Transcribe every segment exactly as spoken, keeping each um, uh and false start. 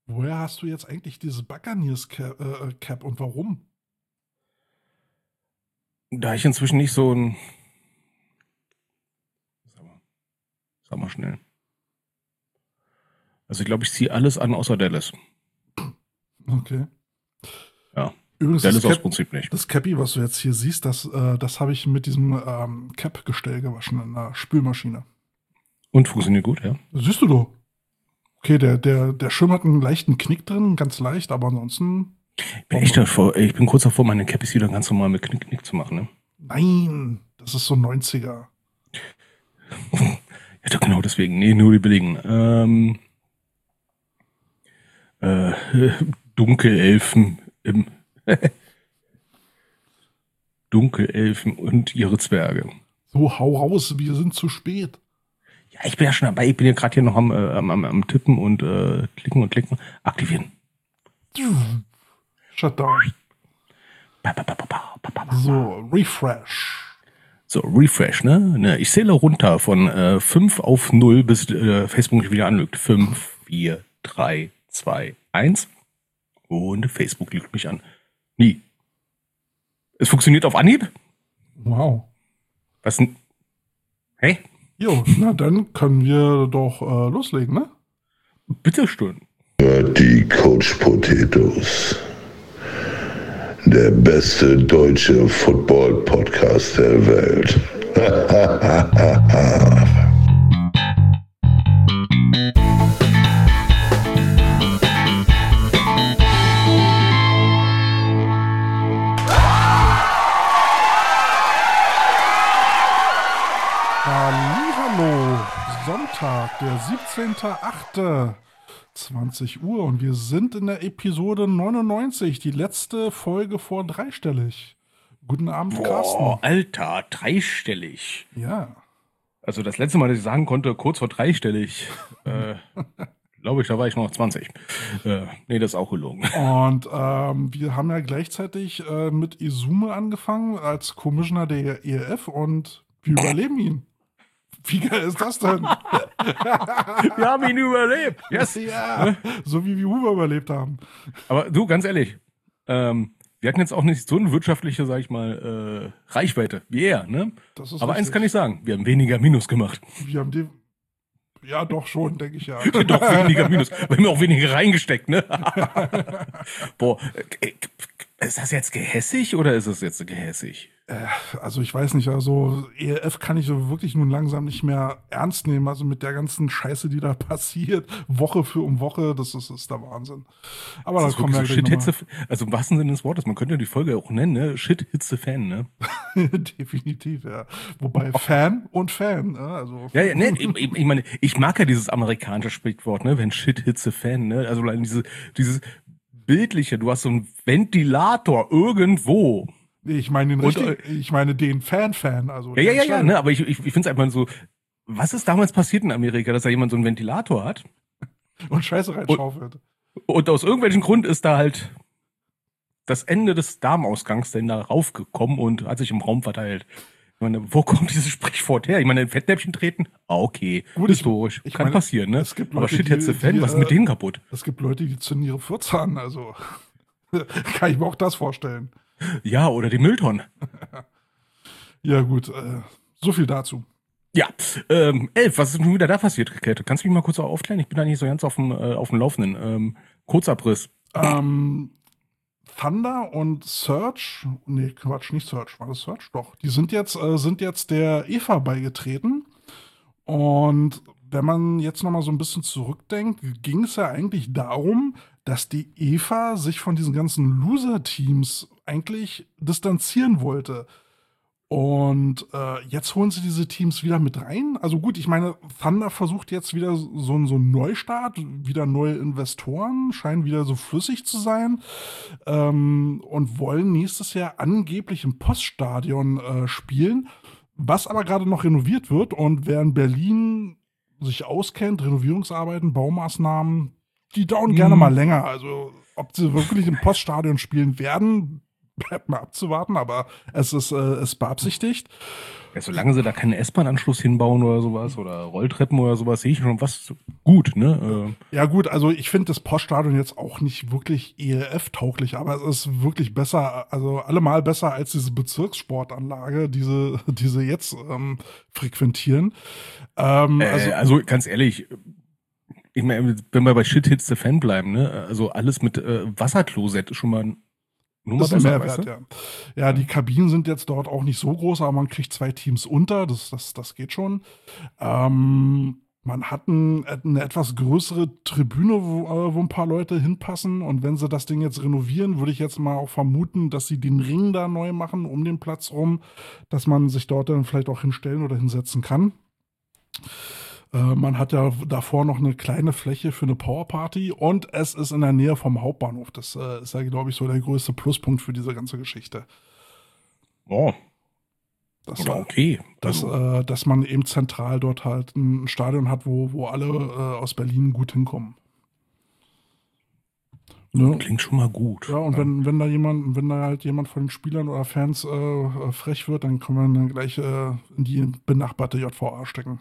woher hast du jetzt eigentlich diese Buccaneers Cap, äh, Cap und warum? Da ich inzwischen nicht so ein... Sag mal, sag mal schnell. Also ich glaube, ich ziehe alles an, außer Dallas. Okay. Ja, Übrigens, Dallas das, aus Cap, Prinzip nicht. das Cappy, was du jetzt hier siehst, das, äh, das habe ich mit diesem ähm, Cap-Gestell gewaschen in der Spülmaschine. Und funktioniert gut, ja? Siehst du doch. Okay, der, der, der Schirm hat einen leichten Knick drin, ganz leicht, aber ansonsten... Ich bin, echt davor, ich bin kurz davor, meine Cappies wieder ganz normal mit Knick, Knick zu machen, ne? Nein, das ist so neunziger. Ja, doch genau deswegen. Nee, nur die billigen. Ähm, äh, Dunkelelfen im Dunkelelfen und ihre Zwerge. So, hau raus, wir sind zu spät. Ja, ich bin ja schon dabei. Ich bin ja gerade hier noch am, äh, am, am, am Tippen und äh, klicken und klicken. Aktivieren. Shutdown. Ba, ba, ba, ba, ba, ba, ba, ba. So, Refresh. So, Refresh, ne? ne ich zähle runter von äh, fünf auf null, bis äh, Facebook mich wieder anlügt. fünf, vier, drei, zwei, eins. Und Facebook lügt mich an. Nie. Es funktioniert auf Anhieb? Wow. Was denn? Hey? Jo, na dann können wir doch äh, loslegen, ne? Bitteschön. Die Coach Potatoes. Der beste deutsche Football-Podcast der Welt. Hallihallo, Sonntag, der siebzehnter achte zwanzig Uhr und wir sind in der Episode neunundneunzig, die letzte Folge vor dreistellig. Guten Abend, Boah, Carsten. Alter, dreistellig. Ja. Also das letzte Mal, dass ich sagen konnte, kurz vor dreistellig, äh, glaube ich, da war ich noch zwanzig. Äh, nee, das ist auch gelogen. Und ähm, wir haben ja gleichzeitig äh, mit Izume angefangen als Commissioner der E L F und wir überleben ihn. Wie geil ist das denn? Wir haben ihn überlebt. Yes. Ja, so wie wir Huber überlebt haben. Aber du, ganz ehrlich, ähm, wir hatten jetzt auch nicht so eine wirtschaftliche, sag ich mal, äh, Reichweite wie er, ne? Das ist Aber eins richtig. kann ich sagen, wir haben weniger Minus gemacht. Wir haben die. Ja, doch schon, denke ich ja. Doch, weniger Minus. Wir haben auch weniger reingesteckt, ne? Boah, äh, ist das jetzt gehässig oder ist es jetzt gehässig? Also ich weiß nicht, also E L F kann ich so wirklich nun langsam nicht mehr ernst nehmen. Also mit der ganzen Scheiße, die da passiert, Woche für um Woche, das ist, ist der Wahnsinn. Aber da kommen wir so gleich Shit nochmal. Hitze, also im wahrsten Sinne des Wortes, man könnte die Folge auch nennen, ne? Shit Hitze Fan, ne? Definitiv, ja. Wobei Fan und Fan, ne? Also Ja, ja, ne, ich, ich, ich meine, ich mag ja dieses amerikanische Sprichwort, ne? Wenn Shit Hitze Fan, ne? Also allein diese, dieses bildliche, du hast so einen Ventilator irgendwo. ich meine den Und, richtig, ich meine den Fan-Fan. Also Ja, ja, ja, ja, Stelle. ne? Aber ich, ich, ich finde es einfach so, was ist damals passiert in Amerika, dass da jemand so einen Ventilator hat? Und Scheiße reinschaufelt. Und aus irgendwelchen Grund ist da halt das Ende des Darmausgangs denn da raufgekommen und hat sich im Raum verteilt. Ich meine, wo kommt dieses Sprichwort her? Ich meine, in Fettnäpfchen treten? Ah, okay. Gut, ich- Historisch. ich Kann meine, passieren, ne? es gibt Aber Leute, shit, die- hättest du Fan, die, was ist mit äh, denen kaputt? Es gibt Leute, die zünden ihre Furze an, also kann ich mir auch das vorstellen. Ja, oder die Mülltonnen. Ja gut, äh, so viel dazu. Ja, ähm, Elf, was ist nun wieder da passiert, Käthe? Kannst du mich mal kurz aufklären? Ich bin da nicht so ganz auf dem, äh, auf dem Laufenden. Ähm, Kurzabriss. Ähm, Thunder und Surge, nee, Quatsch, nicht Surge, war das Surge? Doch, die sind jetzt, äh, sind jetzt der Eva beigetreten. Und wenn man jetzt nochmal so ein bisschen zurückdenkt, ging es ja eigentlich darum, dass die Eva sich von diesen ganzen Loser-Teams eigentlich distanzieren wollte. Und äh, jetzt holen sie diese Teams wieder mit rein. Also gut, ich meine, Thunder versucht jetzt wieder so, so einen Neustart, wieder neue Investoren, scheinen wieder so flüssig zu sein ähm, und wollen nächstes Jahr angeblich im Poststadion äh, spielen, was aber gerade noch renoviert wird. Und wer in Berlin sich auskennt, Renovierungsarbeiten, Baumaßnahmen, die dauern gerne mal länger. Also ob sie wirklich im Poststadion spielen werden, bleibt mal abzuwarten, aber es ist, äh, es beabsichtigt. Ja, solange sie da keinen S-Bahn-Anschluss hinbauen oder sowas oder Rolltreppen oder sowas, sehe ich schon was. gut, ne? Äh, ja gut, also ich finde das Poststadion jetzt auch nicht wirklich E L F-tauglich, aber es ist wirklich besser, also allemal besser als diese Bezirkssportanlage, diese, diese jetzt ähm, frequentieren. Ähm, äh, also, also ganz ehrlich, ich meine, wenn wir bei Shit Hits the Fan bleiben, ne? Also alles mit äh, Wasserklosett ist schon mal nur mal das ist besser, ein weißt Mehrwert, du? ja. Ja, die Kabinen sind jetzt dort auch nicht so groß, aber man kriegt zwei Teams unter, das, das, das geht schon. Ähm, man hat ein, eine etwas größere Tribüne, wo, äh, wo ein paar Leute hinpassen. Und wenn sie das Ding jetzt renovieren, würde ich jetzt mal auch vermuten, dass sie den Ring da neu machen, um den Platz rum, dass man sich dort dann vielleicht auch hinstellen oder hinsetzen kann. Äh, man hat ja davor noch eine kleine Fläche für eine Powerparty und es ist in der Nähe vom Hauptbahnhof. Das äh, ist ja, glaube ich, so der größte Pluspunkt für diese ganze Geschichte. Oh. Das, Oder okay. Dass, Also, äh, dass man eben zentral dort halt ein Stadion hat, wo, wo alle äh, aus Berlin gut hinkommen. Ne? klingt schon mal gut. Ja, und ja. wenn, wenn da jemand, wenn da halt jemand von den Spielern oder Fans äh, frech wird, dann können wir dann gleich äh, in die benachbarte J V A stecken.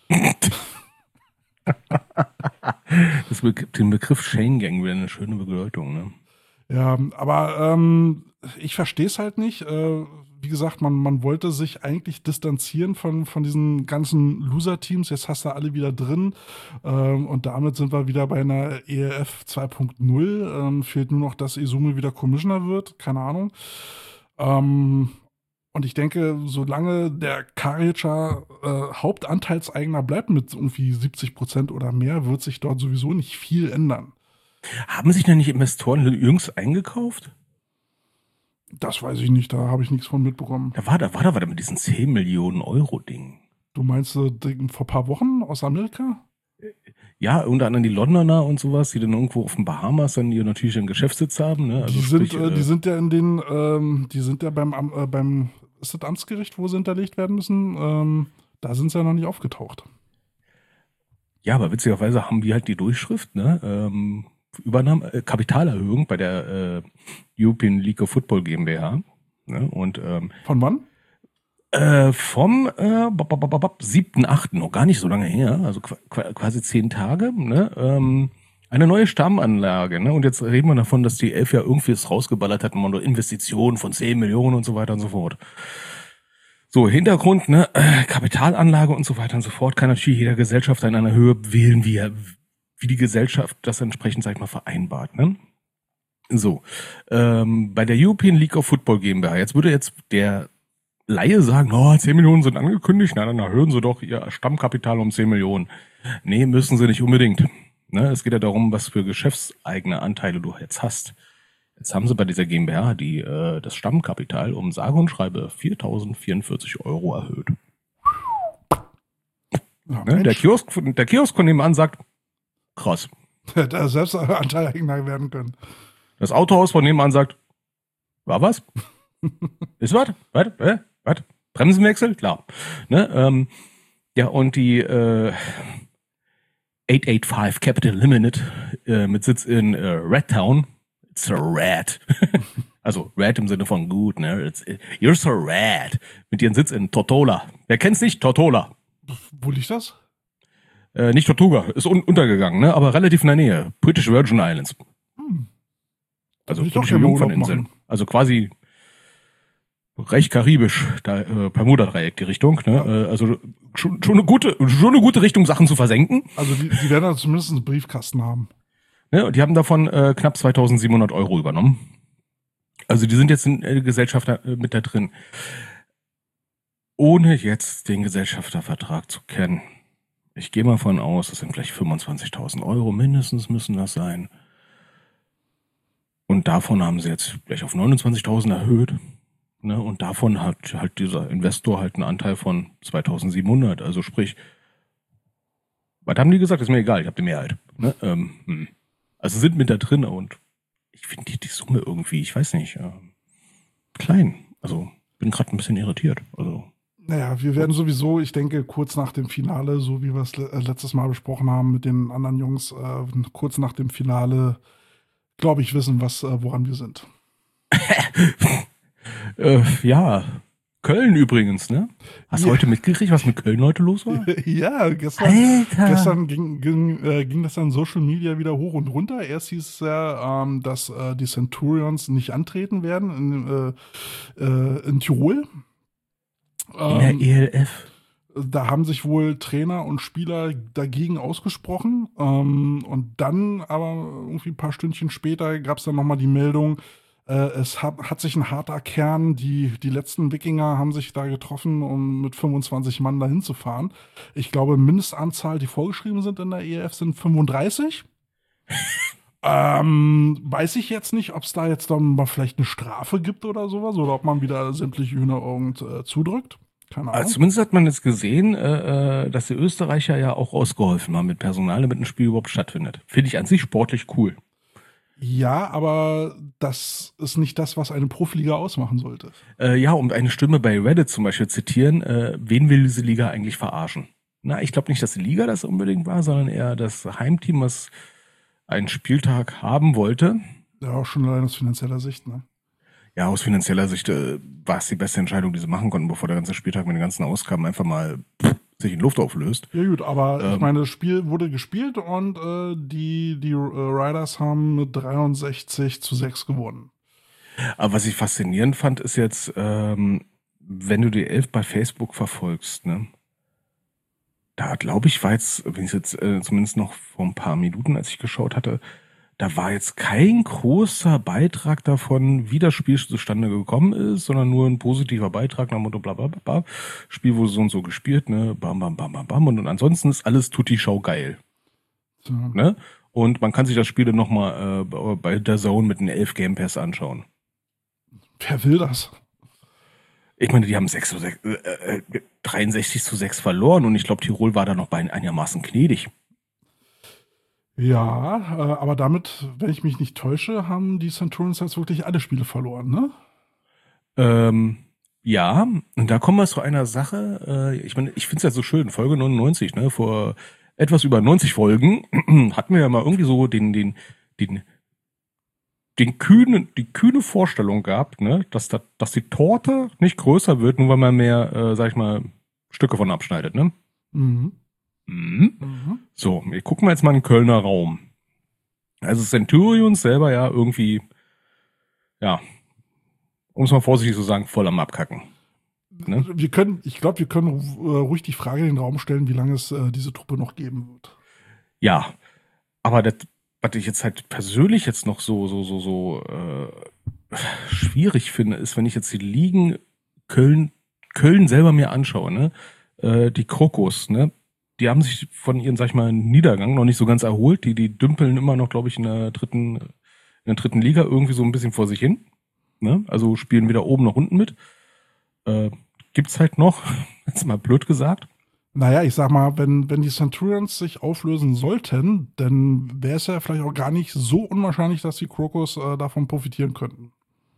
Das Be- den Begriff Chain Gang wäre eine schöne Bedeutung, ne? Ja, aber ähm, ich verstehe es halt nicht. Äh, wie gesagt, man, man wollte sich eigentlich distanzieren von, von diesen ganzen Loser-Teams. Jetzt hast du alle wieder drin. Ähm, und damit sind wir wieder bei einer E L F zwei Punkt null. Ähm, fehlt nur noch, dass Izumi wieder Commissioner wird. Keine Ahnung. Ähm, und ich denke, solange der Karitscher äh, Hauptanteilseigner bleibt mit irgendwie siebzig Prozent oder mehr, wird sich dort sowieso nicht viel ändern. Haben sich denn nicht Investoren jüngst eingekauft? Das weiß ich nicht, da habe ich nichts von mitbekommen. Da war da, war da, war da mit diesen zehn Millionen Euro Ding. Du meinst äh, vor ein paar Wochen aus Amerika? Ja, unter anderem die Londoner und sowas, die dann irgendwo auf den Bahamas dann hier natürlich einen Geschäftssitz haben. Ne? Also die, sind, sprich, äh, die sind ja in den, ähm, die sind ja beim, äh, beim, ist das Amtsgericht, wo sie hinterlegt werden müssen? Ähm, da sind sie ja noch nicht aufgetaucht. Ja, aber witzigerweise haben wir halt die Durchschrift, ne? Ähm, Übernahme, äh, Kapitalerhöhung bei der äh, European League of Football GmbH. Ne? Und ähm, Von wann? Äh, vom äh, siebten achten noch gar nicht so lange her, also qu quasi zehn Tage, ne? Ähm, eine neue Stammanlage, ne? Und jetzt reden wir davon, dass die Elf ja irgendwie es rausgeballert hat, man Investitionen von zehn Millionen und so weiter und so fort. So, Hintergrund, ne? Äh, Kapitalanlage und so weiter und so fort kann natürlich jeder Gesellschafter in einer Höhe wählen, wie er, wie die Gesellschaft das entsprechend, sag ich mal, vereinbart, ne? So, ähm, bei der European League of Football GmbH, jetzt würde jetzt der Laie sagen, oh, zehn Millionen sind angekündigt, na, dann erhöhen sie doch ihr Stammkapital um zehn Millionen. Nee, müssen sie nicht unbedingt. Ne, es geht ja darum, was für geschäftseigene Anteile du jetzt hast. Jetzt haben sie bei dieser GmbH die, äh, das Stammkapital um sage und schreibe viertausendvierundvierzig Euro erhöht. Ja, Ne, der Kiosk, der Kiosk von nebenan sagt, krass. da selbst Anteileigner werden können. Das Autohaus von nebenan sagt, war was? Ist was? Was? Äh? Was? Bremsenwechsel? Klar. Ne? Ähm, ja, und die äh, achthundertfünfundachtzig Capital Limited äh, mit Sitz in äh, Redtown. It's a rat. Also rat im Sinne von gut, ne? It's, you're so rat. Mit ihrem Sitz in Tortola. Wer kennt's nicht? Tortola. Wo liegt das? Äh, nicht Tortuga, ist un untergegangen, ne? Aber relativ in der Nähe. British Virgin Islands. Hm. Also will ich doch britische gerne Urlaub Jungferninseln. machen. Also quasi recht karibisch, da äh, Bermuda-Dreieck die Richtung. Ne? Ja. Äh, also schon, schon eine gute, schon eine gute Richtung, Sachen zu versenken. Also die, die werden da zumindest einen Briefkasten haben. Ne? Und die haben davon äh, knapp zweitausendsiebenhundert Euro übernommen. Also die sind jetzt in äh, Gesellschaft äh, mit da drin. Ohne jetzt den Gesellschaftervertrag zu kennen. Ich gehe mal von aus, das sind vielleicht fünfundzwanzigtausend Euro mindestens müssen das sein. Und davon haben sie jetzt gleich auf neunundzwanzigtausend erhöht. Ne? Und davon hat halt dieser Investor halt einen Anteil von zweitausendsiebenhundert. Also sprich, was haben die gesagt? Ist mir egal, ich habe die Mehrheit. Ne? Ähm, hm. Also sind mit da drin und ich finde die, die Summe irgendwie, ich weiß nicht, äh, klein. Also bin gerade ein bisschen irritiert. Also Naja, wir werden sowieso, ich denke, kurz nach dem Finale, so wie wir es le- letztes Mal besprochen haben mit den anderen Jungs, äh, kurz nach dem Finale, glaube ich, wissen, was, äh, woran wir sind. äh, ja, Köln übrigens, ne? Hast du Ja. heute mitgekriegt, was mit Köln heute los war? Ja, gestern, Alter. gestern ging, ging, äh, ging das dann Social Media wieder hoch und runter. Erst hieß es ja, ähm, dass äh, die Centurions nicht antreten werden in, äh, äh, in Tirol. In der Ähm, E L F. Da haben sich wohl Trainer und Spieler dagegen ausgesprochen. Ähm, und dann, aber irgendwie ein paar Stündchen später, gab es dann nochmal die Meldung, äh, es hat, hat sich ein harter Kern, die, die letzten Wikinger haben sich da getroffen, um mit fünfundzwanzig Mann dahin zu fahren. Ich glaube, Mindestanzahl, die vorgeschrieben sind in der E L F, sind fünfunddreißig. ähm, weiß ich jetzt nicht, ob es da jetzt dann mal vielleicht eine Strafe gibt oder sowas, oder ob man wieder sämtliche Hühner irgend äh, zudrückt. Keine Ahnung. Also zumindest hat man jetzt gesehen, äh, äh, dass die Österreicher ja auch ausgeholfen haben mit Personal, damit ein Spiel überhaupt stattfindet. Finde ich an sich sportlich cool. Ja, aber das ist nicht das, was eine Profiliga ausmachen sollte. Äh, ja, um eine Stimme bei Reddit zum Beispiel zitieren, äh, wen will diese Liga eigentlich verarschen? Na, ich glaube nicht, dass die Liga das unbedingt war, sondern eher das Heimteam, was einen Spieltag haben wollte. Ja, auch schon allein aus finanzieller Sicht, ne? Ja, aus finanzieller Sicht äh, war es die beste Entscheidung, die sie machen konnten, bevor der ganze Spieltag mit den ganzen Ausgaben einfach mal pff, sich in Luft auflöst. Ja gut, aber Ähm. ich meine, das Spiel wurde gespielt und äh, die, die äh, Riders haben mit dreiundsechzig zu sechs gewonnen. Aber was ich faszinierend fand, ist jetzt, ähm, wenn du die Elf bei Facebook verfolgst, ne? Da glaube ich, war jetzt, wenn ich jetzt äh, zumindest noch vor ein paar Minuten, als ich geschaut hatte, da war jetzt kein großer Beitrag davon, wie das Spiel zustande gekommen ist, sondern nur ein positiver Beitrag nach dem Motto bla bla bla. Spiel wurde so und so gespielt, ne? Bam, bam, bam, bam, bam. Und, und ansonsten ist alles Tutti-Schau geil. So. Ne? Und man kann sich das Spiel dann nochmal äh, bei der Zone mit den elf Game Pass anschauen. Wer will das? Ich meine, die haben sechs zu sechs, äh, äh, dreiundsechzig zu sechs verloren und ich glaube, Tirol war da noch bei einigermaßen gnädig. Ja, äh, aber damit, wenn ich mich nicht täusche, haben die Centurions jetzt wirklich alle Spiele verloren, ne? Ähm, ja, und da kommen wir zu einer Sache, äh, ich meine, ich finde es ja so schön, Folge neunundneunzig, ne, vor etwas über neunzig Folgen hatten wir ja mal irgendwie so den, den, den, den kühnen, die kühne Vorstellung gehabt, ne, dass, da, dass die Torte nicht größer wird, nur weil man mehr, äh, sag ich mal, Stücke von abschneidet, ne? Mhm. Mhm. Mhm. So, wir gucken wir jetzt mal in den Kölner Raum. Also Centurions selber ja irgendwie, ja, um es mal vorsichtig zu sagen, voll am Abkacken. Ne? Wir können, ich glaube, wir können äh, ruhig die Frage in den Raum stellen, wie lange es äh, diese Truppe noch geben wird. Ja, aber das, was ich jetzt halt persönlich jetzt noch so, so, so, so äh, schwierig finde, ist, wenn ich jetzt die Ligen Köln, Köln selber mir anschaue, ne, äh, die Krokos, ne, die haben sich von ihren, sag ich mal, Niedergang noch nicht so ganz erholt. Die, die dümpeln immer noch, glaube ich, in der dritten, in der dritten Liga irgendwie so ein bisschen vor sich hin. Ne? Also spielen weder oben noch unten mit. Äh, gibt's halt noch, jetzt mal blöd gesagt. Naja, ich sag mal, wenn, wenn die Centurions sich auflösen sollten, dann wäre es ja vielleicht auch gar nicht so unwahrscheinlich, dass die Krokos äh, davon profitieren könnten.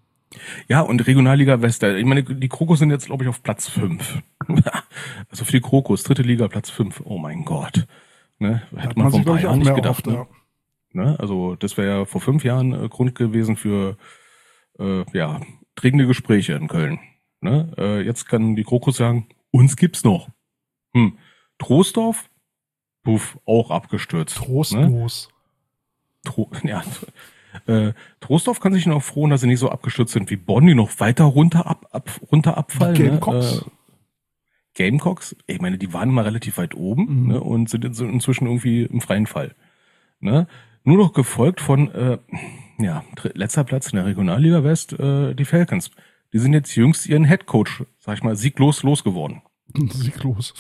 Ja, und Regionalliga West, ich meine, die Krokos sind jetzt, glaube ich, auf Platz fünf. Also für die Krokos, dritte Liga, Platz fünf. Oh mein Gott. Ne? Hätte man vor ein paar Jahren nicht gedacht. Ne? Ne? Also das wäre ja vor fünf Jahren äh, Grund gewesen für äh, ja, dringende Gespräche in Köln. Ne? Äh, jetzt kann die Krokos sagen, uns gibt's noch. Hm. Troisdorf, puff, auch abgestürzt. Trostlos. Ne? Tro ja, Äh, Troisdorf kann sich noch freuen, dass sie nicht so abgestürzt sind wie Bonn, die noch weiter runter, ab, ab, runter abfallen. Gamecocks. Ne? Äh, Gamecocks, ich meine, die waren mal relativ weit oben, Mhm. ne, und sind inzwischen irgendwie im freien Fall. Ne? Nur noch gefolgt von, äh, ja, letzter Platz in der Regionalliga West, äh, die Falcons. Die sind jetzt jüngst ihren Headcoach, sag ich mal, sieglos losgeworden. Sieglos.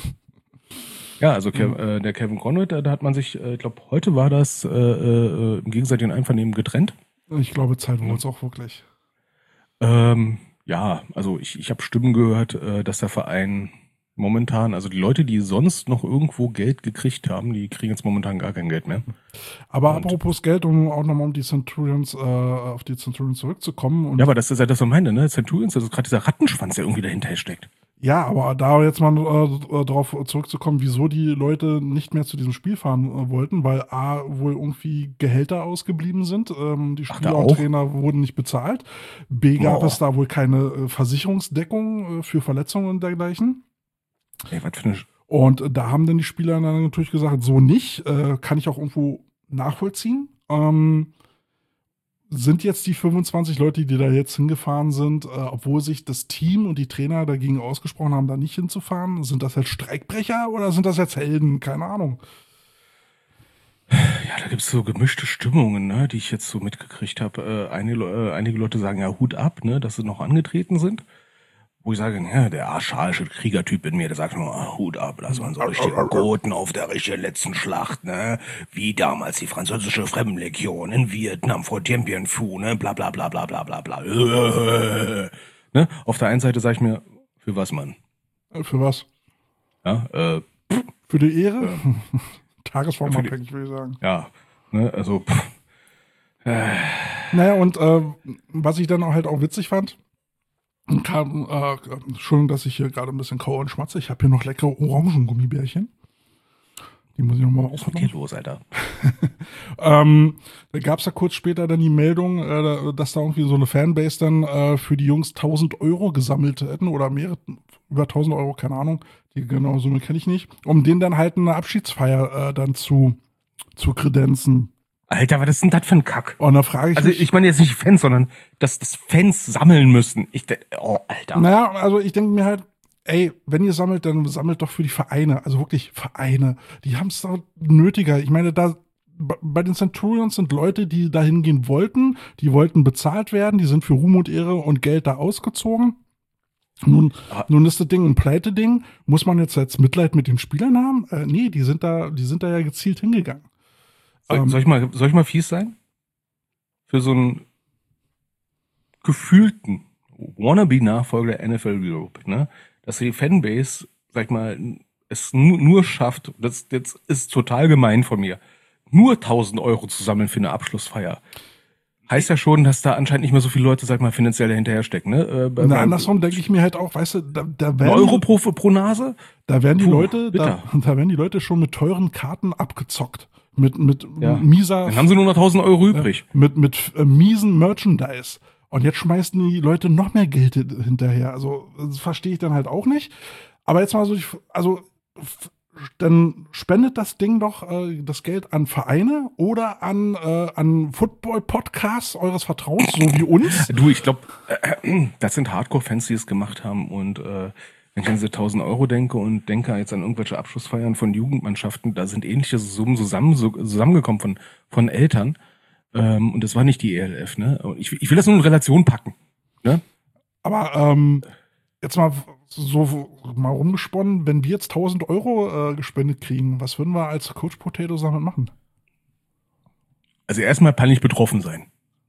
Ja, also Kev, äh, der Kevin Conrad, da, da hat man sich, äh, ich glaube, heute war das äh, äh, im gegenseitigen Einvernehmen getrennt. Ich glaube, Zeit wurde es auch wirklich. Ähm, ja, also ich, ich habe Stimmen gehört, äh, dass der Verein momentan, also die Leute, die sonst noch irgendwo Geld gekriegt haben, die kriegen jetzt momentan gar kein Geld mehr. Aber Und- apropos Geld, um auch nochmal um die Centurions, äh, auf die Centurions zurückzukommen. Und Ja, aber das ist ja das, was ich meine, ne? Centurions, das ist gerade dieser Rattenschwanz, der irgendwie dahinter steckt. Ja, aber da jetzt mal äh, darauf zurückzukommen, wieso die Leute nicht mehr zu diesem Spiel fahren äh, wollten, weil A, wohl irgendwie Gehälter ausgeblieben sind, ähm, die Spieler und Trainer wurden nicht bezahlt, B, gab oh. es da wohl keine äh, Versicherungsdeckung äh, für Verletzungen und dergleichen. Ey, was für eine und äh, da haben dann die Spieler dann natürlich gesagt, so nicht, äh, kann ich auch irgendwo nachvollziehen. Ähm, sind jetzt die fünfundzwanzig Leute, die da jetzt hingefahren sind, äh, obwohl sich das Team und die Trainer dagegen ausgesprochen haben, da nicht hinzufahren, sind das jetzt Streikbrecher oder sind das jetzt Helden? Keine Ahnung. Ja, da gibt es so gemischte Stimmungen, ne, die ich jetzt so mitgekriegt habe. Äh, einige, äh, einige Leute sagen ja Hut ab, ne, dass sie noch angetreten sind. Wo ich sage, ja, der archaische Kriegertyp in mir, der sagt nur, ah, Hut ab, das waren so richtige Goten auf der richtigen letzten Schlacht, ne? Wie damals die französische Fremdenlegion in Vietnam vor Dien Bien Phu, ne? Bla bla bla bla bla bla bla. Ne? Auf der einen Seite sage ich mir, für was, Mann? Für was? Ja, äh, für die Ehre? Äh, Tagesformabhängig, würde ich sagen. Ja, ne, also. Pff, äh. Naja, und äh, was ich dann auch halt auch witzig fand, kam, äh, Entschuldigung, dass ich hier gerade ein bisschen kaue und schmatze. Ich habe hier noch leckere Orangengummibärchen. Die muss ich nochmal aufmachen. Was geht los, Alter? ähm, da gab es ja kurz später dann die Meldung, äh, dass da irgendwie so eine Fanbase dann äh, für die Jungs tausend Euro gesammelt hätten oder mehrere, über tausend Euro, keine Ahnung. Die genaue Summe kenne ich nicht. Um denen dann halt eine Abschiedsfeier äh, dann zu, zu kredenzen. Alter, was ist denn das für ein Kack? Und da frage ich Also mich, ich meine jetzt nicht Fans, sondern dass das Fans sammeln müssen. Ich de- oh, Alter. Naja, also ich denke mir halt, ey, wenn ihr sammelt, dann sammelt doch für die Vereine. Also wirklich Vereine. Die haben es doch nötiger. Ich meine, da bei den Centurions sind Leute, die da hingehen wollten. Die wollten bezahlt werden. Die sind für Ruhm und Ehre und Geld da ausgezogen. Nun, ah. nun ist das Ding ein Pleite-Ding. Muss man jetzt jetzt Mitleid mit den Spielern haben? Äh, nee, die sind da, die sind da ja gezielt hingegangen. Soll, soll, ich mal, soll ich mal fies sein? Für so einen gefühlten Wannabe-Nachfolger der N F L Europe, ne? Dass die Fanbase, sag ich mal, es nur, nur schafft, das, das ist total gemein von mir, nur tausend Euro zu sammeln für eine Abschlussfeier. Heißt ja schon, dass da anscheinend nicht mehr so viele Leute, sag ich mal, finanziell dahinterher stecken, ne? Äh, Na, andersrum denke ich mir halt auch, weißt du, da, da werden... Euro pro, pro Nase? Da werden die Puh, Leute, da, da werden die Leute schon mit teuren Karten abgezockt. Mit, mit ja. mieser. Dann haben sie nur noch tausend Euro übrig. Äh, mit, mit äh, miesen Merchandise. Und jetzt schmeißen die Leute noch mehr Geld hinterher. Also, das verstehe ich dann halt auch nicht. Aber jetzt mal so, also, f- dann spendet das Ding doch äh, das Geld an Vereine oder an, äh, an Football-Podcasts eures Vertrauens, so wie uns. Du, ich glaube, äh, das sind Hardcore-Fans, die es gemacht haben. Und äh, wenn ich an diese tausend Euro denke und denke jetzt an irgendwelche Abschlussfeiern von Jugendmannschaften, da sind ähnliche Summen zusammen, so, zusammengekommen von, von Eltern. Ähm, und das war nicht die E L F, ne? Ich, ich will das nur in Relation packen, ne? Aber ähm, jetzt mal so mal rumgesponnen, wenn wir jetzt tausend Euro äh, gespendet kriegen, was würden wir als Coach Potatoes damit machen? Also erstmal peinlich betroffen sein.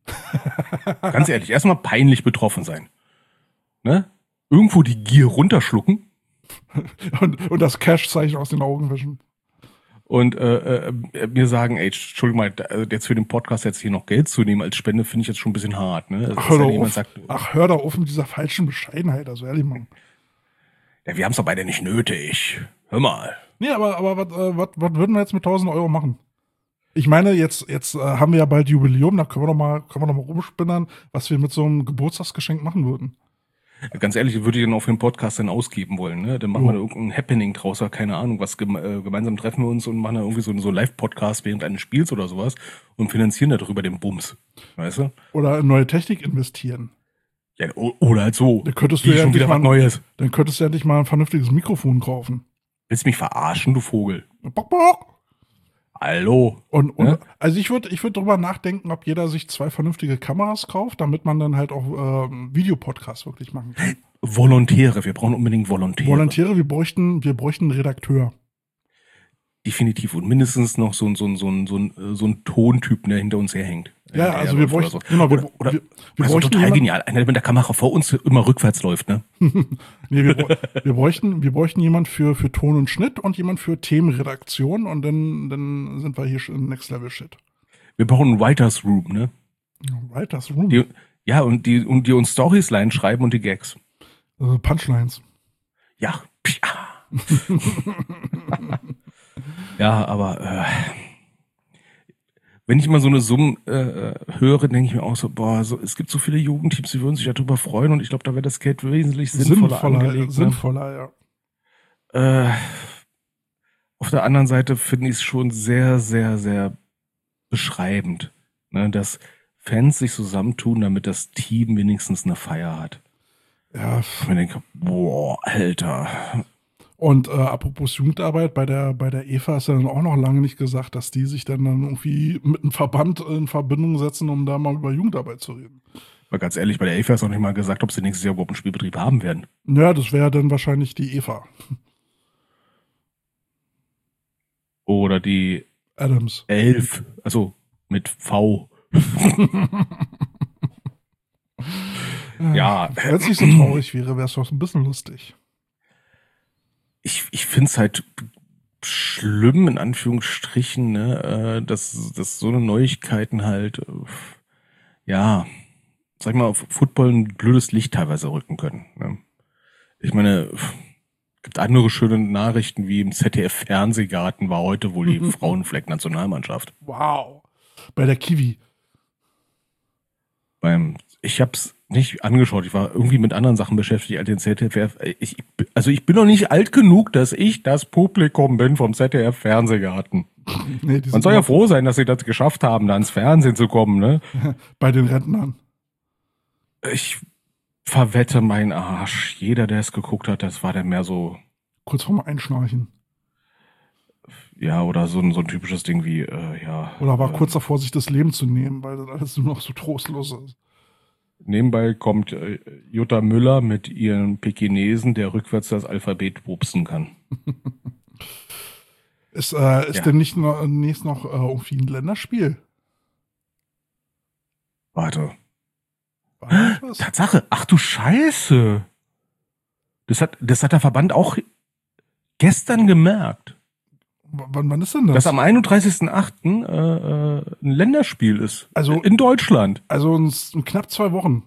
Ganz ehrlich, erstmal peinlich betroffen sein. Ne? Irgendwo die Gier runterschlucken. und, und das Cash-Zeichen aus den Augen wischen. Und äh, äh, mir sagen, ey, Entschuldigung mal, jetzt für den Podcast jetzt hier noch Geld zu nehmen als Spende, finde ich jetzt schon ein bisschen hart. Ne? Also, Ach, hör ja doch auf. Sagt, Ach, hör doch auf mit dieser falschen Bescheidenheit, also ehrlich, Mann. Ja, wir haben es doch beide nicht nötig. Hör mal. Nee, aber, aber was, äh, was, was würden wir jetzt mit tausend Euro machen? Ich meine, jetzt, jetzt äh, haben wir ja bald Jubiläum, da können wir doch mal, können wir doch mal rumspinnern, was wir mit so einem Geburtstagsgeschenk machen würden. Ganz ehrlich, würde ich dann auch für den Podcast dann ausgeben wollen, ne? Dann machen oh. wir da irgendein Happening draus, oder keine Ahnung, was geme- äh, gemeinsam treffen wir uns und machen da irgendwie so, so einen Live-Podcast während eines Spiels oder sowas und finanzieren darüber den Bums, weißt du? Oder in neue Technik investieren. Ja, oder halt so. Dann könntest du ja schon wieder mal, was Neues. Dann könntest du ja nicht mal ein vernünftiges Mikrofon kaufen. Willst du mich verarschen, du Vogel? Bock, bock. Hallo. Und, und ja? Also ich würde ich würd drüber nachdenken, ob jeder sich zwei vernünftige Kameras kauft, damit man dann halt auch ähm, Videopodcasts wirklich machen kann. Volontäre, wir brauchen unbedingt Volontäre. Volontäre, wir bräuchten, wir bräuchten einen Redakteur. Definitiv. Und mindestens noch so ein, so ein, so ein, so ein, so ein Tontyp, der hinter uns herhängt. Ja, ja also wir bräuchten, so. genau, wir, oder, oder, wir, wir also bräuchten total jemanden, genial. Einer, der mit der Kamera vor uns immer rückwärts läuft, ne? nee, wir, wir bräuchten, wir bräuchten jemand für, für Ton und Schnitt und jemand für Themenredaktion und dann, dann sind wir hier schon Next Level Shit. Wir brauchen einen Writers Room, ne? Writers Room? Die, ja, und die, und die uns Storys schreiben und die Gags. Also Punchlines. Ja. Ja, aber äh, wenn ich mal so eine Summe äh, höre, denke ich mir auch so, boah, so, es gibt so viele Jugendteams, die würden sich darüber freuen und ich glaube, da wäre das Geld wesentlich sinnvoller, sinnvoller angelegt. Sinnvoller, ne? ja. Äh, auf der anderen Seite finde ich es schon sehr, sehr, sehr beschreibend, ne, dass Fans sich zusammentun, damit das Team wenigstens eine Feier hat. Ja. Ich mir denke, boah, Alter. Und äh, apropos Jugendarbeit, bei der, bei der E F A ist ja dann auch noch lange nicht gesagt, dass die sich dann, dann irgendwie mit einem Verband in Verbindung setzen, um da mal über Jugendarbeit zu reden. Aber ganz ehrlich, bei der E F A ist noch nicht mal gesagt, ob sie nächstes Jahr überhaupt einen Spielbetrieb haben werden. Ja, das wäre dann wahrscheinlich die E F A. Oder die Adams. Elf, also mit V. Ja. Wenn es nicht so traurig wäre, wäre es doch ein bisschen lustig. Ich, ich finde es halt schlimm, in Anführungsstrichen, ne, dass, dass so eine Neuigkeiten halt, ja, sag ich mal, auf Football ein blödes Licht teilweise rücken können. Ne? Ich meine, gibt andere schöne Nachrichten, wie im Z D F-Fernsehgarten war heute wohl die Frauenfleck-Nationalmannschaft. Wow. Bei der Kiwi. Beim, ich hab's nicht angeschaut, ich war irgendwie mit anderen Sachen beschäftigt als den Z D F. Ich, also ich bin noch nicht alt genug, dass ich das Publikum bin vom Z D F-Fernsehgarten. Nee, man soll ja froh sein, dass sie das geschafft haben, da ins Fernsehen zu kommen, ne? Bei den Rentnern. Ich verwette meinen Arsch. Jeder, der es geguckt hat, das war dann mehr so... Kurz vorm Einschnarchen. Ja, oder so ein, so ein typisches Ding wie, äh, ja... Oder war äh, kurz davor, sich das Leben zu nehmen, weil das alles nur noch so trostlos ist. Nebenbei kommt äh, Jutta Müller mit ihren Pekinesen, der rückwärts das Alphabet pupsen kann. Ist, äh, ist ja. denn nicht noch, nächst noch äh, irgendwie ein Länderspiel? Warte. Tatsache. Ach du Scheiße. Das hat, das hat der Verband auch gestern gemerkt. W wann ist denn das? Dass am einunddreißigsten achten Äh, äh, ein Länderspiel ist. Also in Deutschland. Also in, in knapp zwei Wochen.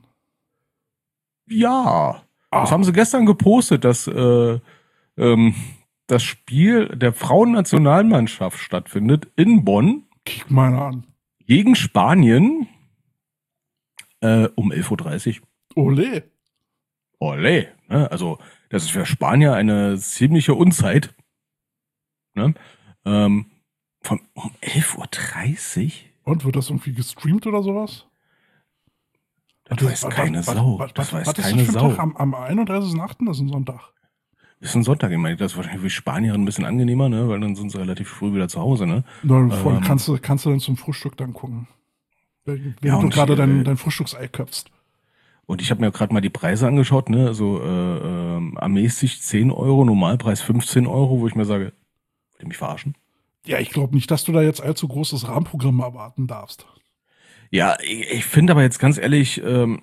Ja. Ah. Das haben sie gestern gepostet, dass äh, ähm, das Spiel der Frauennationalmannschaft stattfindet in Bonn. Kick mal an. Gegen Spanien. Äh, um elf Uhr dreißig. Ole. Ole. Ne? Also, das ist für Spanier eine ziemliche Unzeit. Ne? Ähm, von um elf Uhr dreißig? Und wird das irgendwie gestreamt oder sowas? Das weiß keine Sau. Das weiß keine Sau. Am, am einunddreißigsten achten Das ist ein Sonntag. Das ist ein Sonntag, ich meine, das ist wahrscheinlich für Spanier ein bisschen angenehmer, ne? Weil dann sind sie relativ früh wieder zu Hause, ne? Dann ähm, kannst, du, kannst du dann zum Frühstück dann gucken. Wenn ja, du gerade dein, dein Frühstücksei köpfst. Und ich habe mir gerade mal die Preise angeschaut, ne? So äh, äh, ermäßigt zehn Euro, Normalpreis fünfzehn Euro, wo ich mir sage, wollt ihr mich verarschen? Ja, ich glaube nicht, dass du da jetzt allzu großes Rahmenprogramm erwarten darfst. Ja, ich, ich finde aber jetzt ganz ehrlich, ähm,